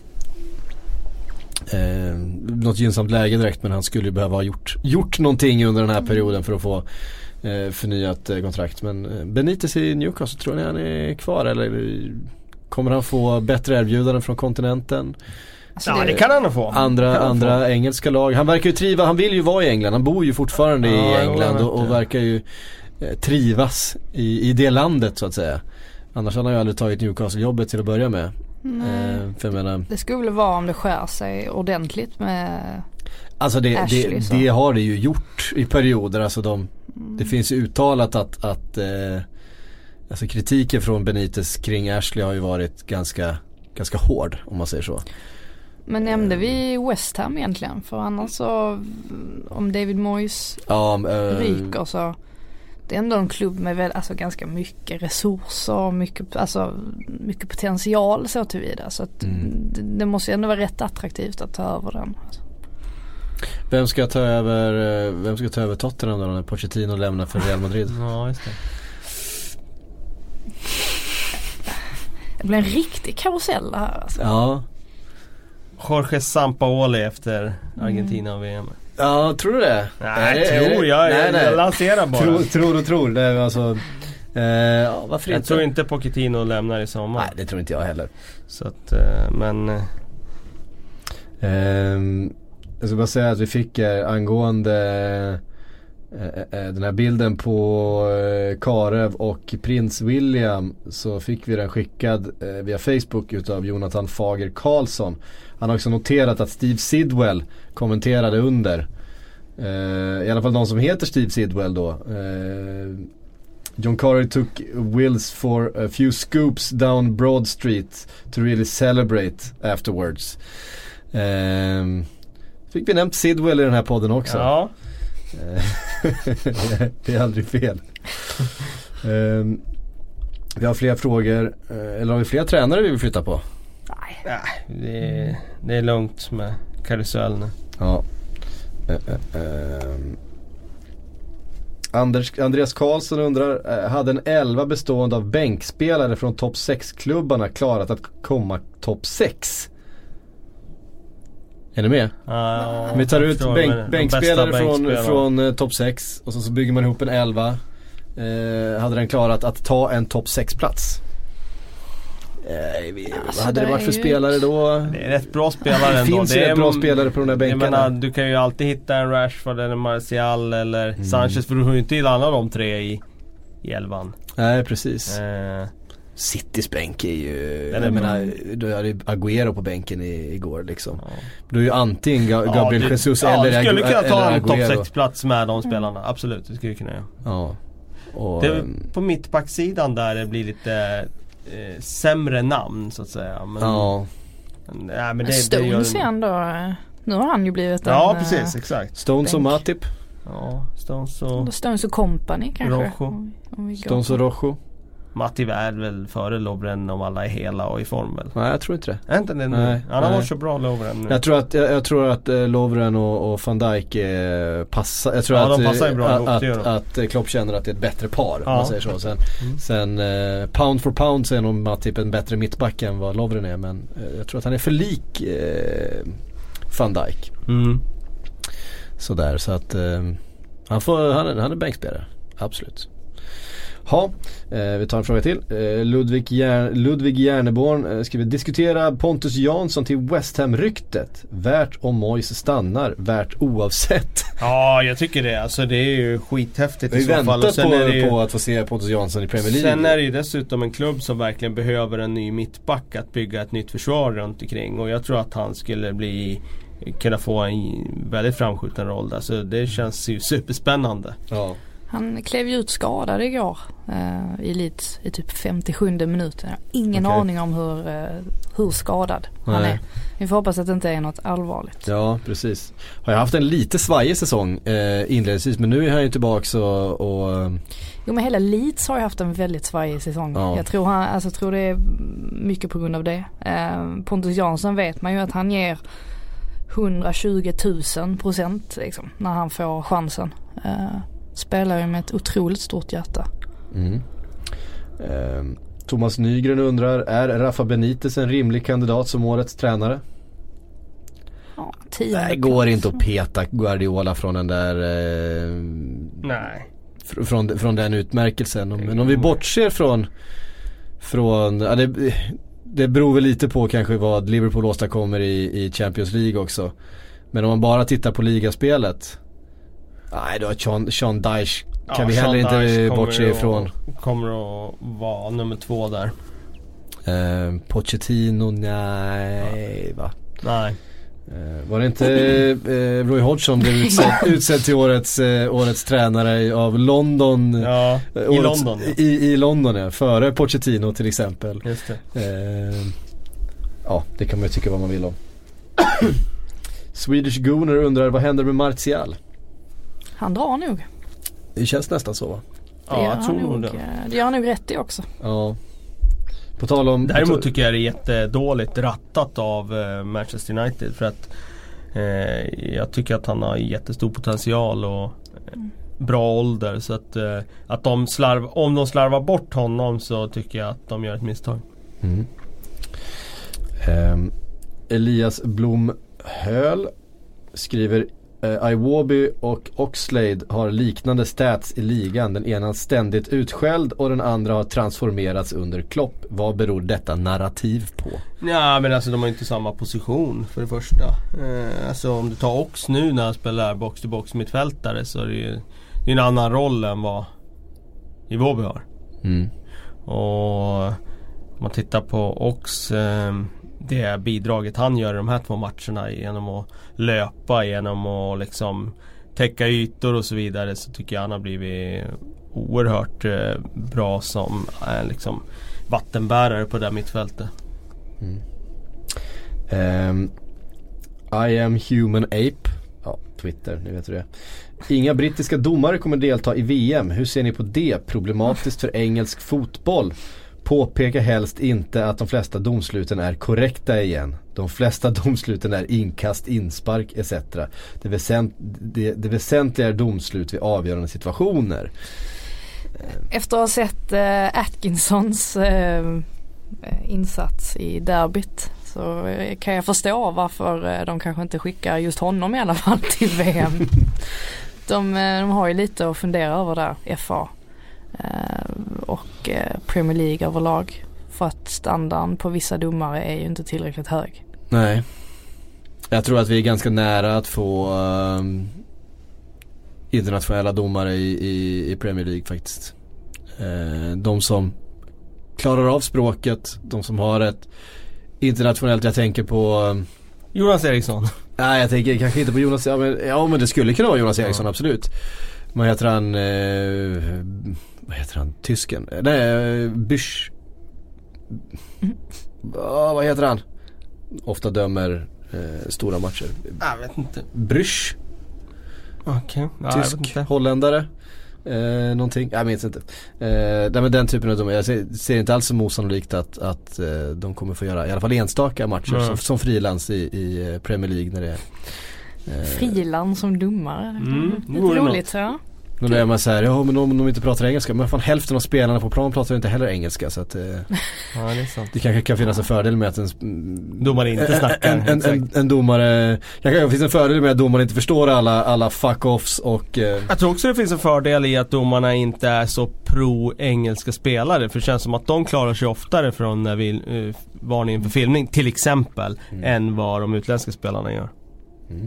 eh, något gynnsamt läge direkt, men han skulle ju behöva ha gjort, gjort någonting under den här perioden för att få eh, förnyat eh, kontrakt. Men eh, Benitez i Newcastle, tror ni han är kvar eller kommer han få bättre erbjudanden från kontinenten? Alltså ja, det, det kan han nog få. Andra, andra få. Engelska lag. Han verkar ju triva, han vill ju vara i England. Han bor ju fortfarande ja, i England och, och verkar ju eh, trivas i, i det landet så att säga. Annars hade han ju aldrig tagit Newcastle-jobbet till att börja med. Eh, för jag menar, det skulle vara om det skär sig ordentligt med alltså det, Ashley, det, det har det ju gjort i perioder. Alltså de, mm. Det finns ju uttalat att, att eh, alltså kritiken från Benitez kring Ashley har ju varit ganska, ganska hård om man säger så. Men nämnde vi West Ham egentligen? För annars så om David Moyes ja, äh, ryker så det är ändå en klubb med väl, alltså, ganska mycket resurser och mycket, alltså, mycket potential så tillvida. Så att mm. det, det måste ju ändå vara rätt attraktivt att ta över den. Alltså. Vem ska ta över vem ska ta över Tottenham då när Pochettino lämnar för Real Madrid? Ja, just det. Det blir en riktig karusell det här alltså. Ja. Jorge Sampaoli efter Argentina och V M. Ja, tror du det? Nej, nej tror jag. Nej, nej. Jag lanserar bara. Tror, tror och tror. Det är alltså, eh, ja, varför jag inte? tror inte Pochettino lämnar i sommar. Nej, det tror inte jag heller. Så att, eh, men... Eh, jag ska bara säga att vi fick eh, angående eh, eh, den här bilden på eh, Karev och prins William, så fick vi den skickad eh, via Facebook utav Jonathan Fager Karlsson. Han har också noterat att Steve Sidwell kommenterade under. Uh, I alla fall de som heter Steve Sidwell då. Uh, John Carey took Wills for a few scoops down Broad Street to really celebrate afterwards. Uh, fick vi nämnt Sidwell i den här podden också. Ja. Uh, det är aldrig fel. Uh, vi har fler frågor. Uh, eller har vi fler tränare vi vill flytta på? Nej, det är, det är lugnt med karusell nu. Ja. Uh, uh, uh. Anders, Andreas Karlsson undrar, uh, hade en elva bestående av bänkspelare från topp sex-klubbarna klarat att komma topp sex? Är ni med? Uh, Vi tar ut bänk, bänkspelare från, från uh, topp sex och så, så bygger man ihop en elva. Uh, hade den klarat att ta en topp sex-plats? Eh, vi, alltså, vad hade det, det varit för spelare då? Det är rätt bra spelare ändå. Det finns det rätt bra spelare på de där bänkarna. Jag menar, du kan ju alltid hitta en Rashford eller Martial eller mm. Sanchez, för du har ju inte alla de tre i, i elvan. Nej, precis. Eh. Citys bänk är ju, Den är jag menar, du hade Agüero på bänken i, igår liksom. Ja. Du är ju antingen Ga- Gabriel ja, du, Jesus ja, eller Agüero. Du skulle kunna ta en topp Agüero. sex-plats med de spelarna. Mm. Absolut, det skulle kunna göra. Ja. Och, det är på mittbacksidan där det blir lite eh, sämre namn så att säga. Men, ja. Men, ja, men det, Stones det gör ändå, nu har han ju blivit ja, en... precis, exakt. Stones bänk. Och Matip. Ja, Stones och... Stones och Company kanske. Rojo. Om, om Stones och Rojo. Matip är väl före Lovren om alla är hela och i form väl? Nej, jag tror inte det. Är inte det nu? Nej, han har varit så bra Lovren nu. Jag tror att, jag, jag tror att uh, Lovren och, och Van Dijk eh, passar. Jag tror ja, att, de passar ju bra ihop, att, att, att, att Klopp känner att det är ett bättre par, ja. Om man säger så. Sen, mm. sen uh, pound for pound så är nog Matip en bättre mittback än vad Lovren är. Men uh, jag tror att han är för lik uh, Van Dijk. Mm. Sådär, så att uh, han, får, han, är, han är bänkspelare. Absolut. Ja, eh, vi tar en fråga till. Eh, Ludvig, Jär, Ludvig Järneborn eh, skriver: diskutera Pontus Jansson till West Ham-ryktet. Värt om Moyes stannar, värt oavsett. Ja, jag tycker det. Alltså det är ju skithäftigt i så fall. Vi väntar på, ju, på att få se Pontus Jansson i Premier League. Sen är det ju dessutom en klubb som verkligen behöver en ny mittback att bygga ett nytt försvar runt omkring. Och jag tror att han skulle bli kunna få en väldigt framskjuten roll där. Så det känns ju superspännande. Ja. Han klev ju ut skadad igår uh, i Leeds i typ femtiosjunde minuten. Ingen okay. aning om hur, uh, hur skadad Nej. han är. Vi får hoppas att det inte är något allvarligt. Ja, precis. Har jag haft en lite svajig säsong uh, inledningsvis, men nu är han ju tillbaka och... och uh... Jo, men hela Leeds har ju haft en väldigt svajig säsong. Ja. Jag tror, han, alltså, tror det är mycket på grund av det. Uh, Pontus Jansson vet man ju att han ger hundratjugo tusen procent liksom, när han får chansen. Uh, spelar ju med ett otroligt stort hjärta. Mm. Eh, Thomas Nygren undrar, är Rafa Benitez en rimlig kandidat som årets tränare? Ja, det går inte att peta Guardiola från den där eh, Nej. Fr- från, från den utmärkelsen. Men om vi bortser från från ja, det, det beror väl lite på kanske vad Liverpool åstadkommer i, i Champions League också. Men om man bara tittar på ligaspelet, nej då Sean, Sean Dyche kan ja, vi heller Sean inte bortse ifrån. Kommer att vara nummer två där. Eh, Pochettino, nej va? Nej. Eh, var det inte eh, Roy Hodgson blev utsedd, utsedd till årets, eh, årets tränare av London? Ja, i årets, London. Ja. I, i London, ja. Före Pochettino till exempel. Just det. Eh, ja, det kan man ju tycka vad man vill om. Swedish Gooner undrar, vad händer med Martial? Han drar nog. Det känns nästan så, va? Ja, jag tror nog det. Det gör han nog rätt i också. Ja. På tal om... Däremot tycker jag det är jättedåligt rattat av uh, Manchester United, för att uh, jag tycker att han har jättestor potential och uh, bra ålder, så att, uh, att de slarv, om de slarvar bort honom så tycker jag att de gör ett misstag. Mm. Um, Elias Blomhöl skriver, Uh, Iwobi och Oxlade har liknande stats i ligan. Den ena ständigt utskälld och den andra har transformerats under Klopp. Vad beror detta narrativ på? Ja, men alltså de har inte samma position för det första. Uh, alltså om du tar Ox nu när han spelar box till box mittfältare, så är det ju det är en annan roll än vad Iwobi har. Mm. Och om man tittar på Ox, uh, det bidraget han gör i de här två matcherna genom att löpa, genom att liksom täcka ytor och så vidare, så tycker jag han har blivit oerhört eh, bra som eh, liksom vattenbärare på det där mittfältet. Mm. Um, I am human ape. Ja, Twitter, ni vet hur det är. Inga brittiska domare kommer delta i V M. Hur ser ni på det? Problematiskt för engelsk fotboll. Påpeka helst inte att de flesta domsluten är korrekta igen. De flesta domsluten är inkast, inspark et cetera. Det, väsent, det, det väsentliga är domslut vid avgörande situationer. Efter att ha sett äh, Atkinsons äh, insats i derbyt, så äh, kan jag förstå varför äh, de kanske inte skickar just honom i alla fall till V M. de, äh, de har ju lite att fundera över där, F A. Uh, och uh, Premier League överlag, för att standarden på vissa domare är ju inte tillräckligt hög. Nej. Jag tror att vi är ganska nära att få um, internationella domare i, i, i Premier League faktiskt. Uh, de som klarar av språket, de som har ett internationellt, jag tänker på um, Jonas Eriksson. Nej, jag tänker kanske inte på Jonas, ja men, ja, men det skulle kunna vara Jonas Eriksson, ja. Absolut. Vad heter han? Eh, vad heter han? Tysken? Nej, Büsch. Mm. Oh, vad heter han? Ofta dömer eh, stora matcher. Jag vet inte. Brüsch. Okej. Okay. Tysk, holländare. Eh, någonting. Jag minns inte. Eh, där med den typen av domare. Jag ser, ser inte alls som osannolikt att, att eh, de kommer få göra i alla fall enstaka matcher mm. som, som frilans i, i Premier League när det är Eh, Friland som domare. Mm. Lite roligt, ja. Nu är man så här, ja men om de inte pratar engelska, men fan hälften av spelarna på plan pratar inte heller engelska, så att eh, ja, det är sant. Det kanske kan finnas en fördel med att en domare inte snackar. En, en, en, en domare, kanske det finns en fördel med att domaren inte förstår alla, alla fuck-offs och eh. Jag tror också det finns en fördel i att domarna inte är så pro-engelska spelare, för det känns som att de klarar sig oftare från när vi uh, varningen för filmning till exempel mm. än vad de utländska spelarna gör. Mm.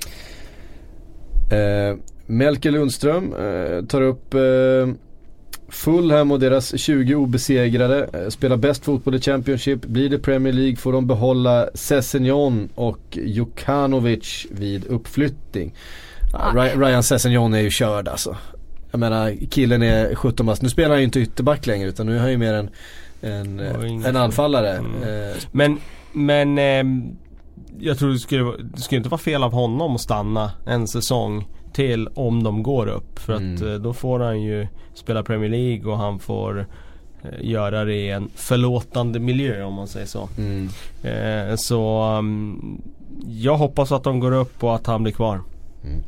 Eh, Melke Lundström eh, tar upp eh, Fulham och deras tjugo obesegrade, eh, spelar bäst fotboll i Championship. Blir det Premier League får de behålla Sessegnon och Jokanovic vid uppflyttning. ah, Ryan Sessegnon är ju körd alltså. jag menar, killen är sjutton bast. Nu spelar han ju inte ytterback längre, utan nu är han ju mer en, en, en anfallare. Mm. Eh. Men, men eh, jag tror det skulle, det skulle inte vara fel av honom att stanna en säsong till om de går upp. För mm. att eh, då får han ju spela Premier League och han får eh, göra det i en förlåtande miljö, om man säger så. Mm. Eh, så um, jag hoppas att de går upp och att han blir kvar. Mm.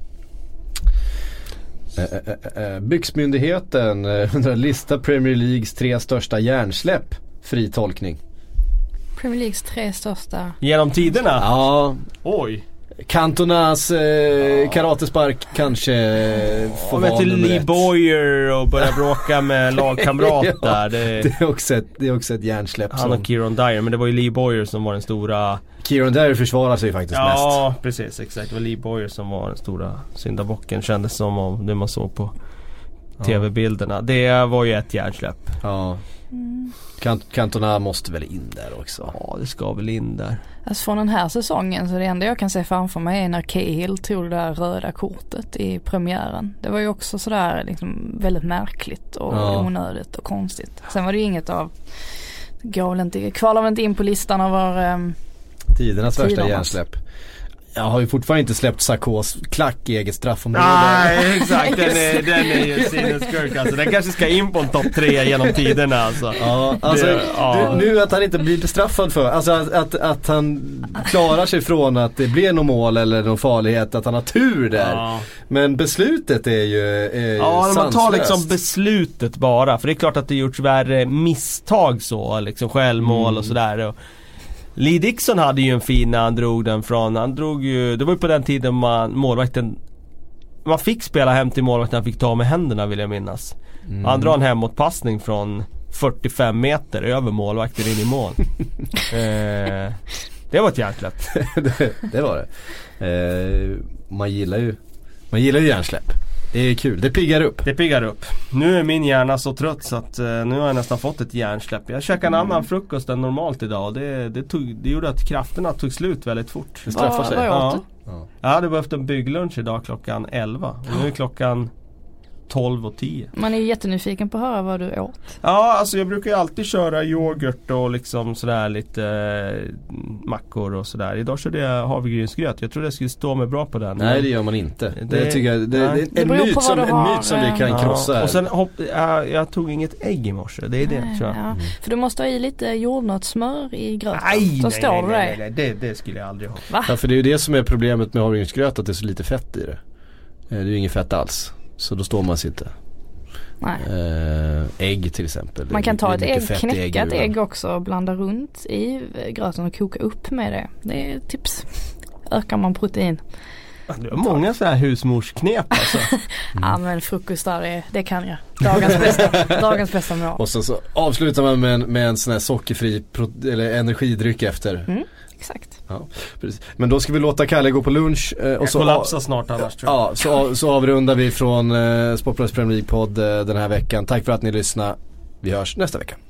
Äh, äh, äh, Byxmyndigheten äh, lista Premier Leagues tre största hjärnsläpp. Fri tolkning. Premier Leagues tre största genom tiderna? Ja. Oj. Cantonas eh, ja. karatespark kanske eh, får vara till Lee Boyer och börja bråka med lagkamrater. Ja, det, det, är också ett, det är också ett hjärnsläpp. Han och Kieran Dyer, men det var ju Lee Boyer som var den stora. Kieran Dyer försvarar sig faktiskt ja, mest. Ja, precis, exakt. Det var Lee Boyer som var den stora syndabocken, kändes som av det man såg på ja. tv-bilderna. Det var ju ett hjärnsläpp. Ja. Mm. Kant- Cantona måste väl in där också. Ja, det ska väl in där. Alltså från den här säsongen, så det enda jag kan se framför mig är när Cahill tog det där röda kortet i premiären. Det var ju också sådär liksom väldigt märkligt och ja. onödigt och konstigt. Sen var det ju inget av, går väl inte, kvalar väl inte in på listan över um, tidernas värsta hjärnsläpp. Jag har ju fortfarande inte släppt Sarkos klack i eget straffområde. Nej, exakt. Den är, den är ju sinnesskurk. Alltså. Den kanske ska in på en topp tre genom tiderna. Alltså. Ja, alltså det, ja. Du, nu att han inte blir bestraffad för. Alltså att, att, att han klarar sig från att det blir någon mål eller någon farlighet. Att han har tur där. Ja. Men beslutet är ju är ja, sanslöst. Man tar liksom beslutet bara. För det är klart att det gjorts värre misstag så. Liksom självmål mm. och sådär. Och Lee Dixon hade ju en fin när han drog den från, han drog ju, det var ju på den tiden man, målvakten, man fick spela hem till målvakten, han fick ta med händerna vill jag minnas. Mm. Han drar en hemåtpassning från fyrtiofem meter över målvakten in i mål. eh, det var ett hjärnsläpp. det, det var det. Eh, man gillar ju, man gillar ju hjärnsläpp. Det är kul, det piggar upp. Det piggar upp. Nu är min hjärna så trött så att uh, nu har jag nästan fått ett hjärnsläpp. Jag käkade en mm. annan frukost än normalt idag och det, det, tog, det gjorde att krafterna tog slut väldigt fort. Det straffar sig. Ja. Ja. Jag hade behövt en bygglunch idag klockan elva och nu är klockan tolv och tio. Man är ju jättenyfiken på att höra vad du åt. Ja, alltså jag brukar ju alltid köra yoghurt och liksom sådär lite eh, mackor och sådär. Idag körde jag havregrynsgröt. Jag tror det skulle stå mig bra på den. Nej, det gör man inte. Det, det tycker jag, det, det, det är en myt som, en myt som vi kan ja. krossa. Och sen hopp, jag, jag tog inget ägg i morse. Det är det, nej, tror jag. Ja. Mm. För du måste ha i lite jordnötssmör i gröten. Nej, så nej, står nej, det nej, nej, det, det skulle jag aldrig ha. Va? Ja, för det är ju det som är problemet med havregrynsgröt, att det är så lite fett i det. Det är ju inget fett alls. Så då står man sig inte. Nej. Äh, ägg till exempel. Man kan ta ett ägg, knäcka ett ägg ägg också och blanda runt i gröten och koka upp med det. Det är tips. Ökar man protein. Du har många så här husmorsknep alltså. Mm. Ja, men frukost där är, det kan jag. Dagens bästa, dagens bästa mål. Och så, så avslutar man med en, med en sån här sockerfri pro, eller energidryck efter. Mm. Exakt. Ja, precis. Men då ska vi låta Kalle gå på lunch eh, och jag så kollapsar snart annars tror jag. Ja, så, så avrundar vi från eh, Sportbladets Premier League-podd eh, den här veckan. Tack för att ni lyssnar. Vi hörs nästa vecka.